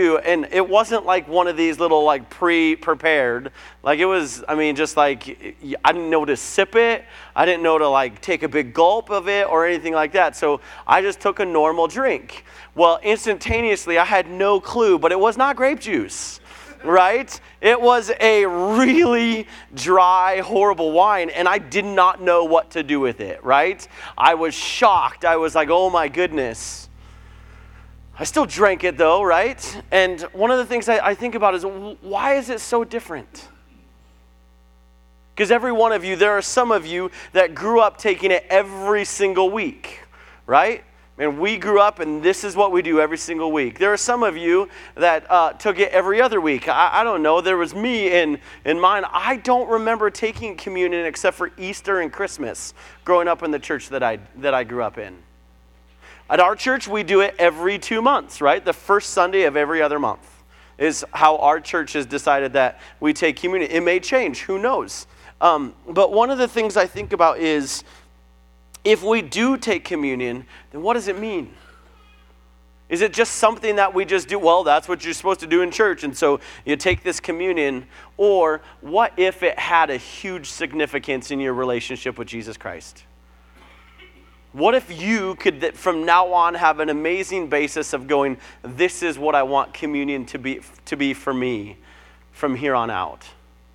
do, and it wasn't like one of these little like pre-prepared. Like it was, I mean, just like I didn't know to sip it. I didn't know to like take a big gulp of it or anything like that. So I just took a normal drink. Well, instantaneously, I had no clue, but it was not grape juice. Right? It was a really dry, horrible wine, and I did not know what to do with it, right? I was shocked. I was like, oh my goodness. I still drank it though, right? And one of the things I, I think about is, why is it so different? Because every one of you, there are some of you that grew up taking it every single week, right? And we grew up, and this is what we do every single week. There are some of you that uh, took it every other week. I, I don't know. There was me in, in mine. I don't remember taking communion except for Easter and Christmas growing up in the church that I, that I grew up in. At our church, we do it every two months, right? The first Sunday of every other month is how our church has decided that we take communion. It may change. Who knows? Um, but one of the things I think about is, if we do take communion, then what does it mean? Is it just something that we just do? Well, that's what you're supposed to do in church, and so you take this communion. Or what if it had a huge significance in your relationship with Jesus Christ? What if you could, from now on, have an amazing basis of going, this is what I want communion to be, to be for me from here on out?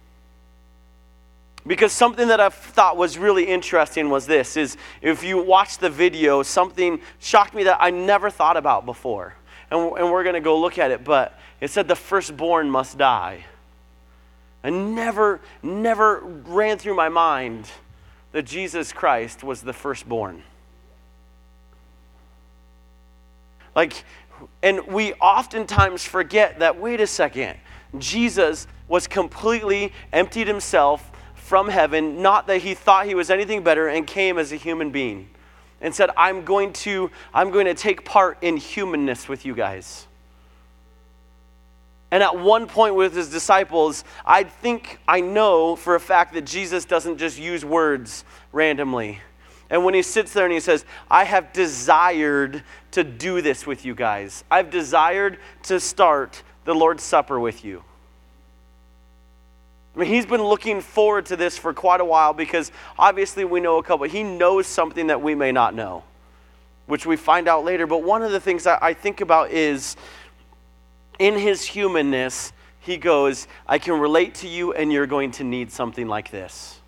Because something that I thought was really interesting was this, is if you watch the video, something shocked me that I never thought about before. And, and we're going to go look at it, but it said the firstborn must die. I never, never ran through my mind that Jesus Christ was the firstborn. Like, and we oftentimes forget that, wait a second, Jesus was completely emptied himself from heaven, not that he thought he was anything better, and came as a human being and said, I'm going to, I'm going to take part in humanness with you guys. And at one point with his disciples, I think, I know for a fact that Jesus doesn't just use words randomly. And when he sits there and he says, I have desired to do this with you guys. I've desired to start the Lord's Supper with you. I mean, he's been looking forward to this for quite a while, because obviously we know a couple. He knows something that we may not know, which we find out later. But one of the things I think about is, in his humanness, he goes, I can relate to you, and you're going to need something like this.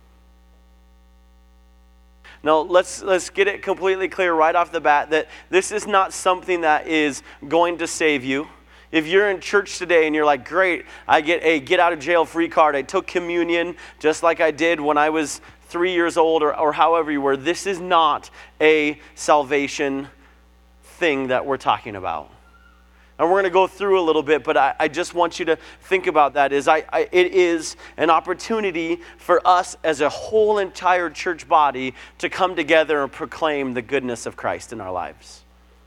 Now, let's let's get it completely clear right off the bat that this is not something that is going to save you. If you're in church today and you're like, great, I get a get out of jail free card. I took communion just like I did when I was three years old or, or however you were. This is not a salvation thing that we're talking about. And we're going to go through a little bit, but I, I just want you to think about that. Is I, I, it is an opportunity for us as a whole entire church body to come together and proclaim the goodness of Christ in our lives.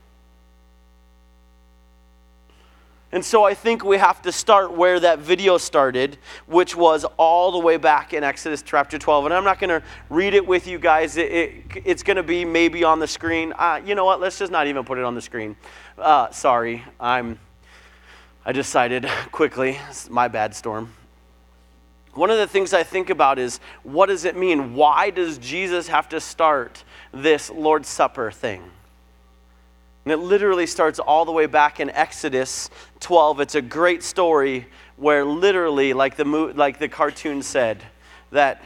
And so I think we have to start where that video started, which was all the way back in Exodus chapter twelve. And I'm not going to read it with you guys. It, it, it's going to be maybe on the screen. Uh, you know what? Let's just not even put it on the screen. Uh, sorry. I'm, I decided quickly. It's my bad, Storm. One of the things I think about is, what does it mean? Why does Jesus have to start this Lord's Supper thing? And it literally starts all the way back in Exodus twelve. It's a great story where literally, like the like the cartoon said, that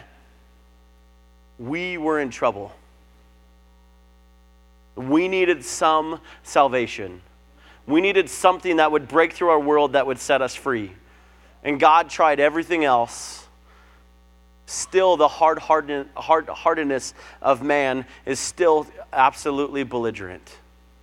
we were in trouble. We needed some salvation. We needed something that would break through our world, that would set us free. And God tried everything else. Still, the hard-hearted, hard-heartedness of man is still absolutely belligerent.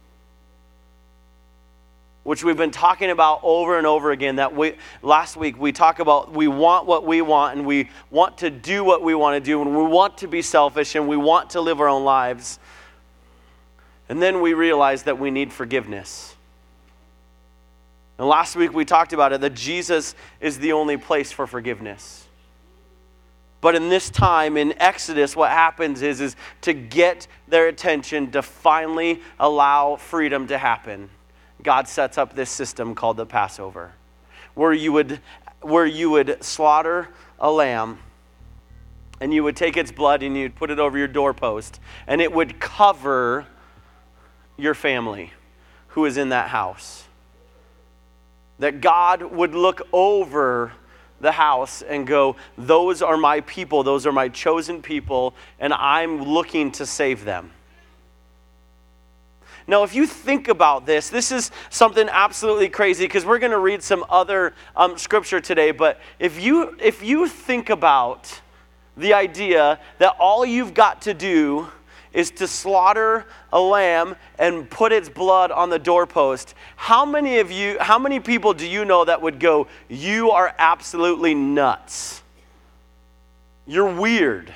Which we've been talking about over and over again. That we, last week we talked about we want what we want, and we want to do what we want to do, and we want to be selfish, and we want to live our own lives. And then we realize that we need forgiveness. And last week we talked about it, that Jesus is the only place for forgiveness. But in this time, in Exodus, what happens is, is to get their attention, to finally allow freedom to happen. God sets up this system called the Passover, where you would, where you would slaughter a lamb, and you would take its blood and you'd put it over your doorpost, and it would cover your family who is in that house. That God would look over the house and go, those are my people, those are my chosen people, and I'm looking to save them. Now, if you think about this, this is something absolutely crazy, because we're going to read some other um, scripture today, but if you if you think about the idea that all you've got to do is to slaughter a lamb and put its blood on the doorpost, how many of you, how many people do you know that would go, you are absolutely nuts? You're weird.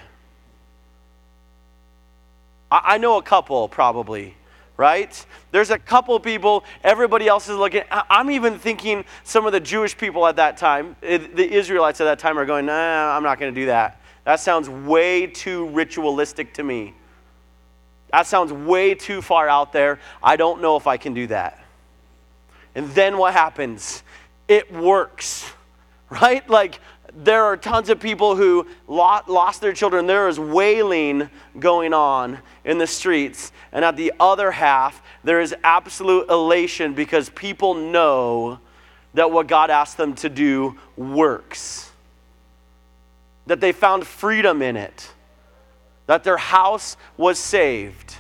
I, I know a couple probably, right? There's a couple people, everybody else is looking. I, I'm even thinking some of the Jewish people at that time, the Israelites at that time are going, nah, I'm not going to do that. That sounds way too ritualistic to me. That sounds way too far out there. I don't know if I can do that. And then what happens? It works, right? Like, there are tons of people who lost their children. There is wailing going on in the streets. And at the other half, there is absolute elation because people know that what God asked them to do works. That they found freedom in it. That their house was saved.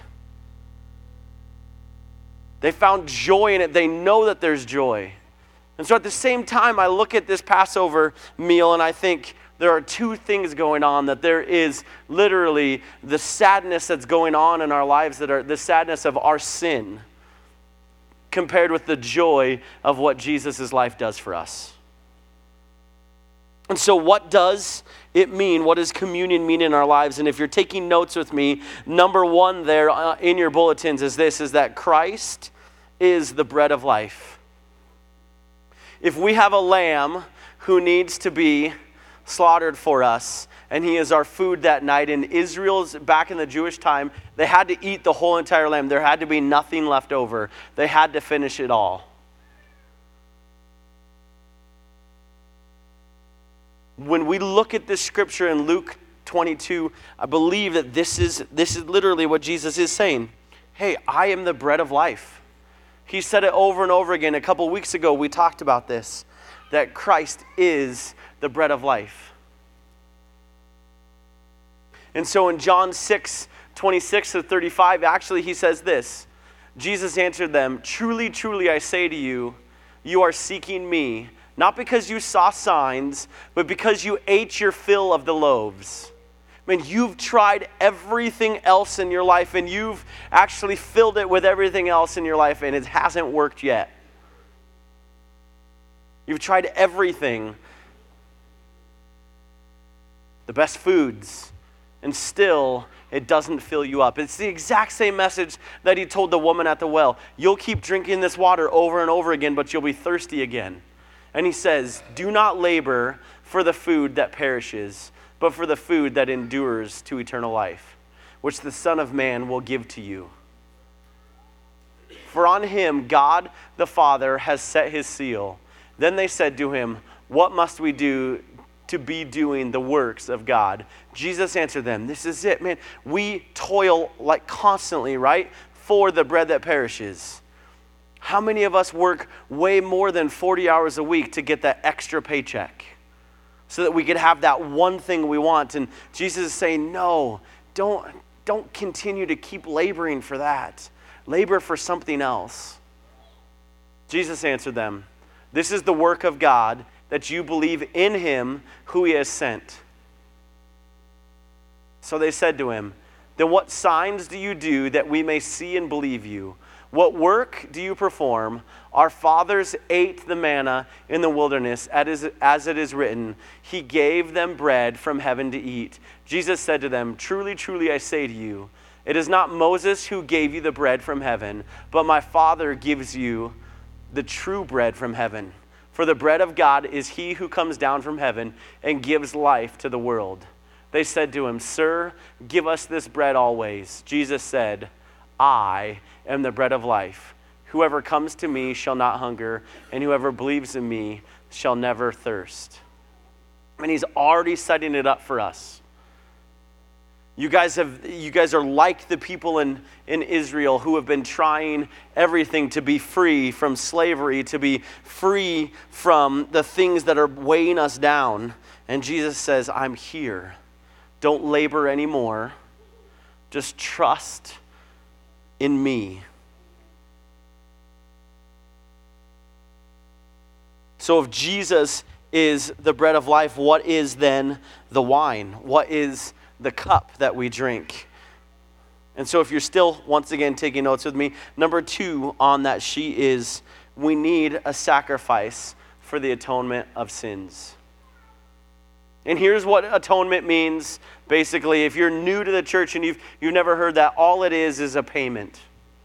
They found joy in it. They know that there's joy. And so at the same time, I look at this Passover meal and I think there are two things going on. That there is literally the sadness that's going on in our lives, that are the sadness of our sin, compared with the joy of what Jesus' life does for us. And so what does it mean? What does communion mean in our lives? And if you're taking notes with me, number one there uh, in your bulletins is this, is that Christ is the bread of life. If we have a lamb who needs to be slaughtered for us, and he is our food that night, in Israel's, back in the Jewish time, they had to eat the whole entire lamb. There had to be nothing left over. They had to finish it all. When we look at this scripture in Luke twenty-two, I believe that this is this is literally what Jesus is saying. Hey, I am the bread of life. He said it over and over again. A couple weeks ago, we talked about this, that Christ is the bread of life. And so in John six, twenty-six to thirty-five, actually he says this. Jesus answered them, truly, truly, I say to you, you are seeking me, not because you saw signs, but because you ate your fill of the loaves. I mean, you've tried everything else in your life, and you've actually filled it with everything else in your life, and it hasn't worked yet. You've tried everything, the best foods, and still it doesn't fill you up. It's the exact same message that he told the woman at the well. You'll keep drinking this water over and over again, but you'll be thirsty again. And he says, do not labor for the food that perishes, but for the food that endures to eternal life, which the Son of Man will give to you. For on him God the Father has set his seal. Then they said to him, what must we do to be doing the works of God? Jesus answered them, this is it, man. We toil like constantly, right, for the bread that perishes. How many of us work way more than forty hours a week to get that extra paycheck so that we could have that one thing we want? And Jesus is saying, no, don't, don't continue to keep laboring for that. Labor for something else. Jesus answered them, this is the work of God, that you believe in him who he has sent. So they said to him, then what signs do you do that we may see and believe you? What work do you perform? Our fathers ate the manna in the wilderness, as it is written, he gave them bread from heaven to eat. Jesus said to them, truly, truly, I say to you, it is not Moses who gave you the bread from heaven, but my Father gives you the true bread from heaven. For the bread of God is he who comes down from heaven and gives life to the world. They said to him, sir, give us this bread always. Jesus said, I am the bread of life. Whoever comes to me shall not hunger, and whoever believes in me shall never thirst. And he's already setting it up for us. You guys have you guys are like the people in, in Israel who have been trying everything to be free from slavery, to be free from the things that are weighing us down. And Jesus says, I'm here. Don't labor anymore. Just trust in me. So if Jesus is the bread of life, what is then the wine? What is the cup that we drink? And so if you're still, once again, taking notes with me, number two on that sheet is we need a sacrifice for the atonement of sins. And here's what atonement means. Basically, if you're new to the church and you've, you've never heard that, all it is is a payment.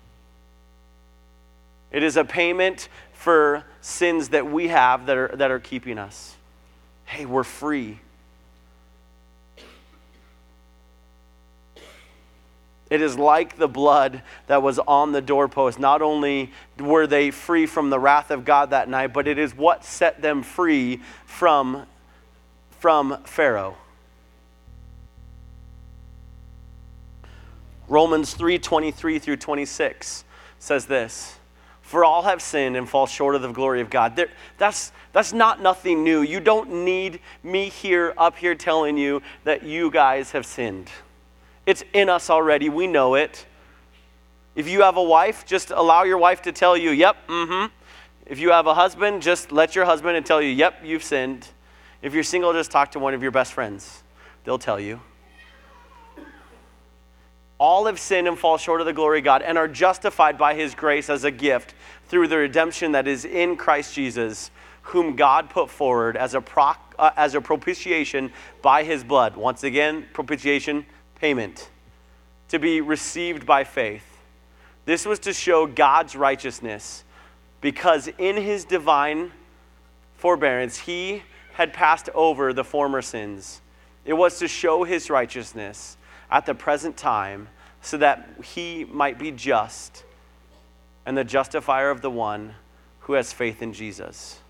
It is a payment for sins that we have that are, that are keeping us. Hey, we're free. It is like the blood that was on the doorpost. Not only were they free from the wrath of God that night, but it is what set them free from, from Pharaoh. Romans three twenty-three through twenty-six says this. For all have sinned and fall short of the glory of God. There, that's, that's not nothing new. You don't need me here, up here telling you that you guys have sinned. It's in us already. We know it. If you have a wife, just allow your wife to tell you, yep, mm-hmm. If you have a husband, just let your husband and tell you, yep, you've sinned. If you're single, just talk to one of your best friends. They'll tell you. All have sinned and fall short of the glory of God and are justified by his grace as a gift through the redemption that is in Christ Jesus, whom God put forward as a, pro, uh, as a propitiation by his blood. Once again, propitiation, payment, to be received by faith. This was to show God's righteousness, because in his divine forbearance, he had passed over the former sins. It was to show his righteousness at the present time, so that he might be just and the justifier of the one who has faith in Jesus.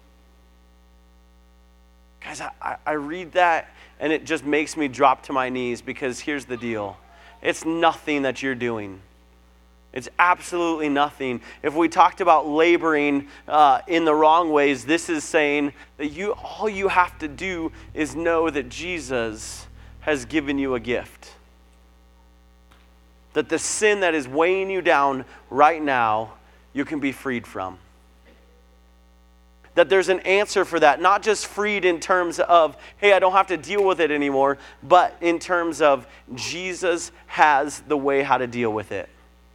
Guys, I, I read that and it just makes me drop to my knees, because here's the deal. It's nothing that you're doing. It's absolutely nothing. If we talked about laboring uh, in the wrong ways, this is saying that you all you have to do is know that Jesus has given you a gift. That the sin that is weighing you down right now, you can be freed from. That there's an answer for that, not just freed in terms of, hey, I don't have to deal with it anymore, but in terms of Jesus has the way how to deal with it.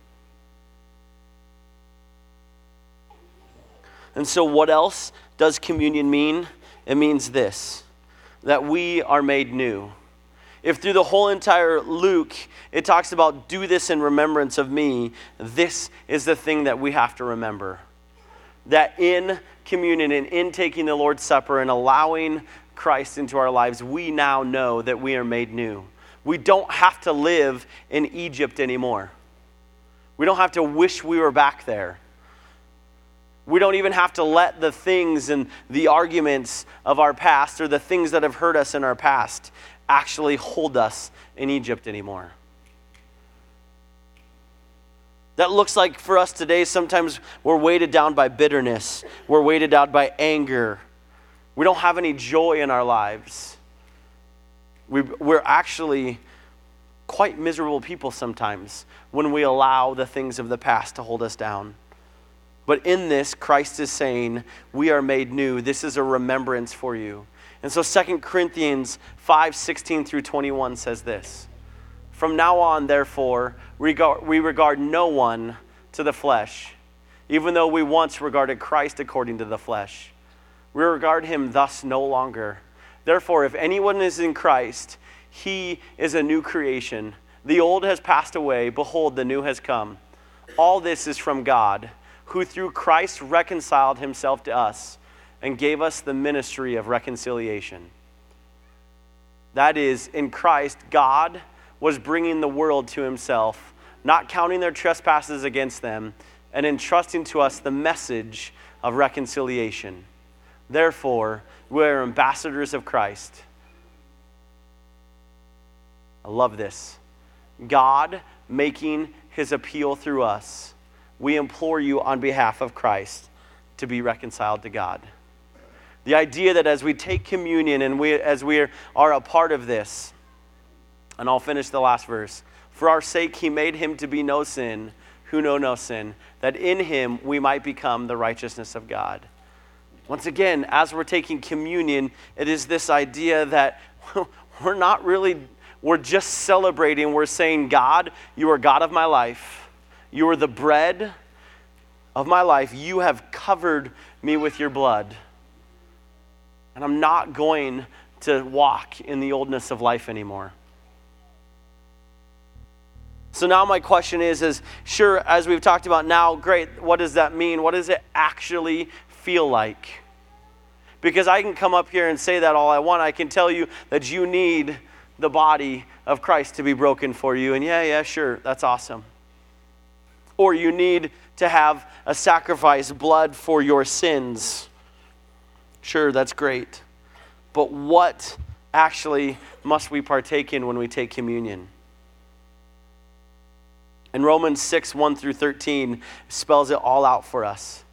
And so what else does communion mean? It means this, that we are made new. If through the whole entire Luke, it talks about do this in remembrance of me, this is the thing that we have to remember. That in communion and in taking the Lord's Supper and allowing Christ into our lives, we now know that we are made new. We don't have to live in Egypt anymore. We don't have to wish we were back there. We don't even have to let the things and the arguments of our past or the things that have hurt us in our past actually hold us in Egypt anymore. That looks like for us today, sometimes we're weighted down by bitterness. We're weighted down by anger. We don't have any joy in our lives. We, we're actually quite miserable people sometimes when we allow the things of the past to hold us down. But in this, Christ is saying, we are made new. This is a remembrance for you. And so Second Corinthians five sixteen through twenty-one says this. From now on, therefore, we regard no one to the flesh, even though we once regarded Christ according to the flesh. We regard him thus no longer. Therefore, if anyone is in Christ, he is a new creation. The old has passed away. Behold, the new has come. All this is from God, who through Christ reconciled himself to us and gave us the ministry of reconciliation. That is, in Christ, God was bringing the world to himself, not counting their trespasses against them, and entrusting to us the message of reconciliation. Therefore, we are ambassadors of Christ. I love this. God making his appeal through us. We implore you on behalf of Christ to be reconciled to God. The idea that as we take communion and we, as we are a part of this, and I'll finish the last verse. For our sake, he made him to be no sin, who know no sin, that in him we might become the righteousness of God. Once again, as we're taking communion, it is this idea that we're not really, we're just celebrating. We're saying, God, you are God of my life. You are the bread of my life. You have covered me with your blood. And I'm not going to walk in the oldness of life anymore. So now my question is, is sure, as we've talked about now, great, what does that mean? What does it actually feel like? Because I can come up here and say that all I want. I can tell you that you need the body of Christ to be broken for you. And yeah, yeah, sure, that's awesome. Or you need to have a sacrifice, blood for your sins. Sure, that's great. But what actually must we partake in when we take communion? And Romans six, one through thirteen spells it all out for us.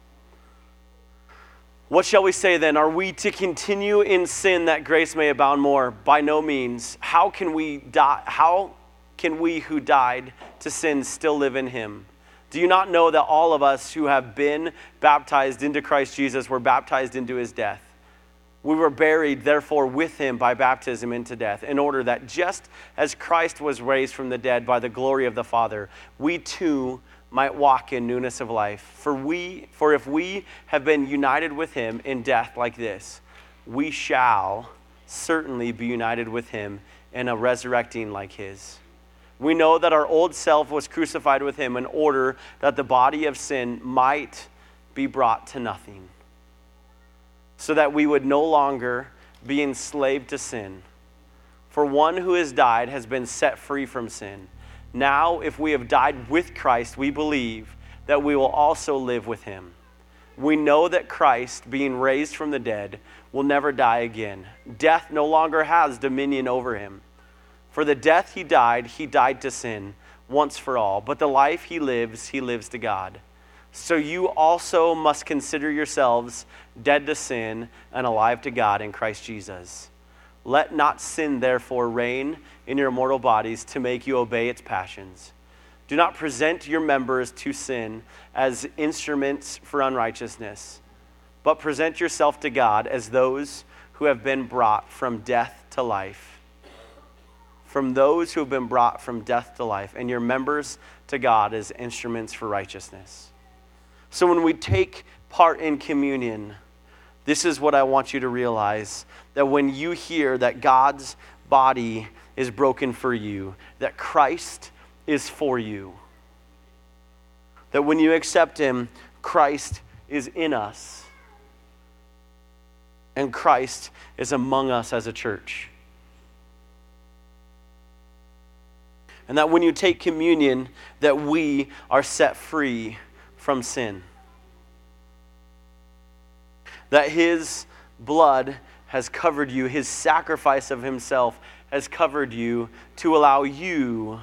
What shall we say then? Are we to continue in sin that grace may abound more? By no means. How can we die? How can we who died to sin still live in him? Do you not know that all of us who have been baptized into Christ Jesus were baptized into his death? We were buried, therefore, with him by baptism into death, in order that just as Christ was raised from the dead by the glory of the Father, we too might walk in newness of life. For we, for if we have been united with him in death like this, we shall certainly be united with him in a resurrecting like his. We know that our old self was crucified with him in order that the body of sin might be brought to nothing, so that we would no longer be enslaved to sin. For one who has died has been set free from sin. Now, if we have died with Christ, we believe that we will also live with him. We know that Christ, being raised from the dead, will never die again. Death no longer has dominion over him. For the death he died, he died to sin once for all. But the life he lives, he lives to God. So you also must consider yourselves dead to sin and alive to God in Christ Jesus. Let not sin therefore reign in your mortal bodies to make you obey its passions. Do not present your members to sin as instruments for unrighteousness, but present yourself to God as those who have been brought from death to life. From those who have been brought from death to life, and your members to God as instruments for righteousness. So when we take part in communion, this is what I want you to realize, that when you hear that God's body is broken for you, that Christ is for you, that when you accept him, Christ is in us, and Christ is among us as a church. And that when you take communion, that we are set free from sin. That his blood has covered you, his sacrifice of himself has covered you to allow you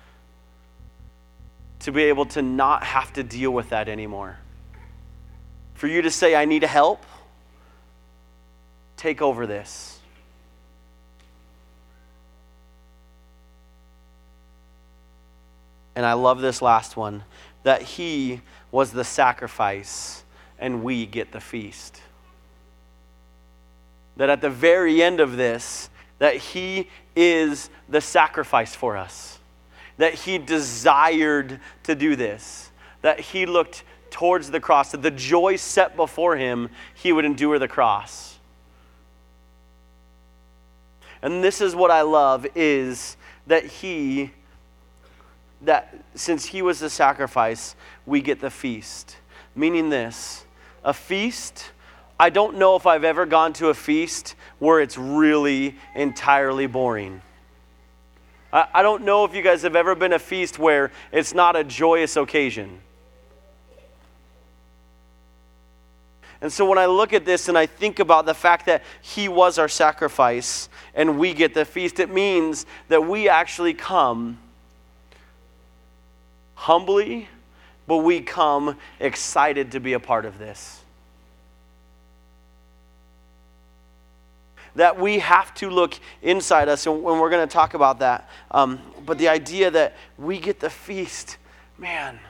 to be able to not have to deal with that anymore. For you to say, I need help, take over this. And I love this last one, that he was the sacrifice and we get the feast. That at the very end of this, that he is the sacrifice for us. That he desired to do this. That he looked towards the cross. That the joy set before him, he would endure the cross. And this is what I love, is that he, that since he was the sacrifice, we get the feast. Meaning this, a feast, I don't know if I've ever gone to a feast where it's really entirely boring. I, I don't know if you guys have ever been a feast where it's not a joyous occasion. And so when I look at this and I think about the fact that he was our sacrifice and we get the feast, it means that we actually come humbly, but we come excited to be a part of this. That we have to look inside us, and we're going to talk about that. Um, but the idea that we get the feast, man.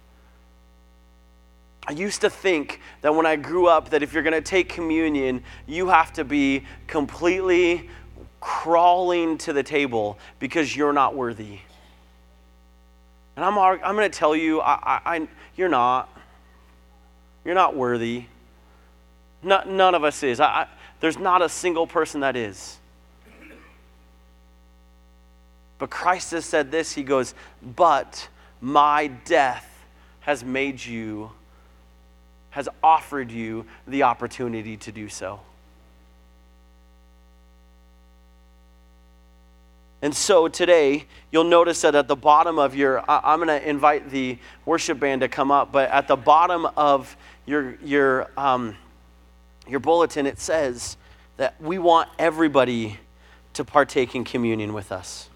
I used to think that when I grew up that if you're going to take communion, you have to be completely crawling to the table because you're not worthy. And I'm I'm going to tell you, I, I, I, you're not. You're not worthy. No, none of us is. I, I, there's not a single person that is. But Christ has said this. He goes, but my death has made you, has offered you the opportunity to do so. And so today, you'll notice that at the bottom of your, I'm going to invite the worship band to come up, but at the bottom of your your um, your bulletin, it says that we want everybody to partake in communion with us.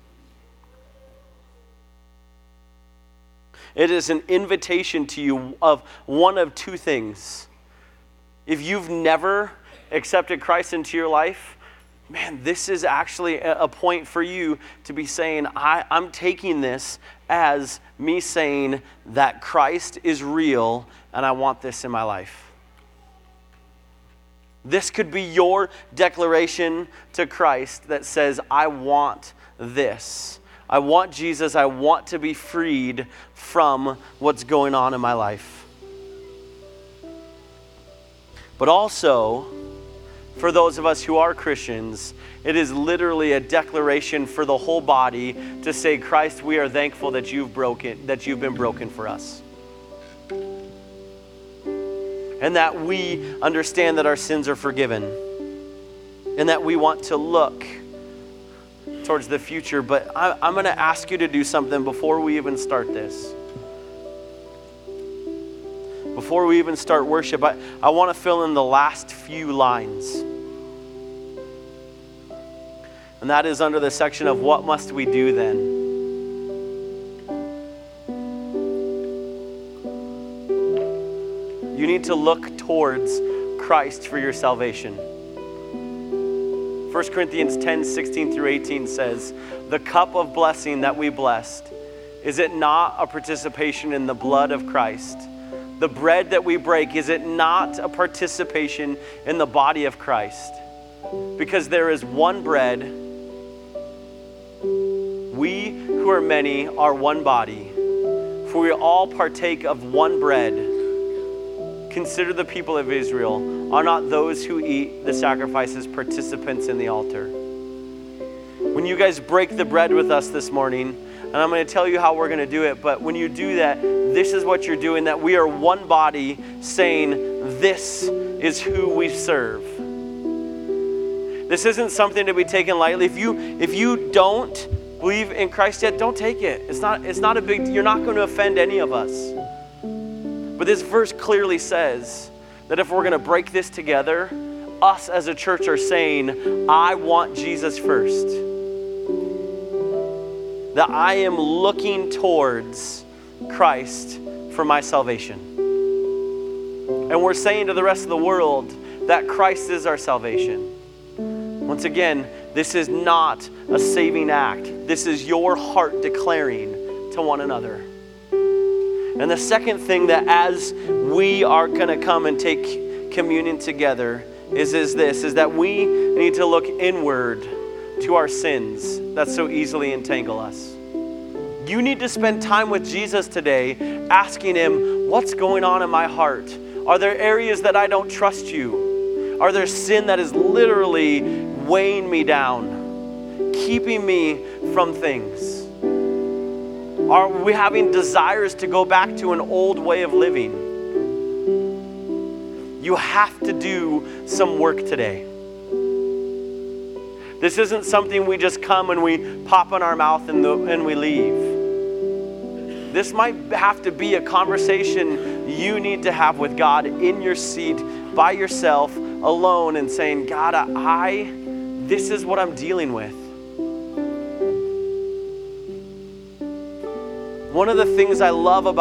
It is an invitation to you of one of two things. If you've never accepted Christ into your life, man, this is actually a point for you to be saying, I, I'm taking this as me saying that Christ is real and I want this in my life. This could be your declaration to Christ that says, I want this. I want Jesus. I want to be freed from what's going on in my life. But also, for those of us who are Christians, it is literally a declaration for the whole body to say, Christ, we are thankful that you've broken, that you've been broken for us. And that we understand that our sins are forgiven. And that we want to look towards the future. But I, I'm going to ask you to do something before we even start this. Before we even start worship, I, I want to fill in the last few lines. And that is under the section of what must we do then? You need to look towards Christ for your salvation. First Corinthians ten, sixteen through eighteen says, the cup of blessing that we blessed, is it not a participation in the blood of Christ? The bread that we break, is it not a participation in the body of Christ? Because there is one bread. We who are many are one body, for we all partake of one bread. Consider the people of Israel. Are not those who eat the sacrifices participants in the altar? When you guys break the bread with us this morning, and I'm going to tell you how we're going to do it, but when you do that, this is what you're doing, that we are one body saying, this is who we serve. This isn't something to be taken lightly. If you if you don't believe in Christ yet, don't take it. It's not, it's not a big, you're not going to offend any of us. But this verse clearly says that if we're going to break this together, us as a church are saying, I want Jesus first. That I am looking towards Christ for my salvation. And we're saying to the rest of the world that Christ is our salvation. Once again, this is not a saving act. This is your heart declaring to one another. And the second thing that as we are going to come and take communion together is, is this, is that we need to look inward to our sins that so easily entangle us. You need to spend time with Jesus today asking him, what's going on in my heart? Are there areas that I don't trust you? Are there sin that is literally weighing me down, keeping me from things? Are we having desires to go back to an old way of living? You have to do some work today. This isn't something we just come and we pop in our mouth and, the, and we leave. This might have to be a conversation you need to have with God in your seat by yourself, alone, and saying, God, I, this is what I'm dealing with. One of the things I love about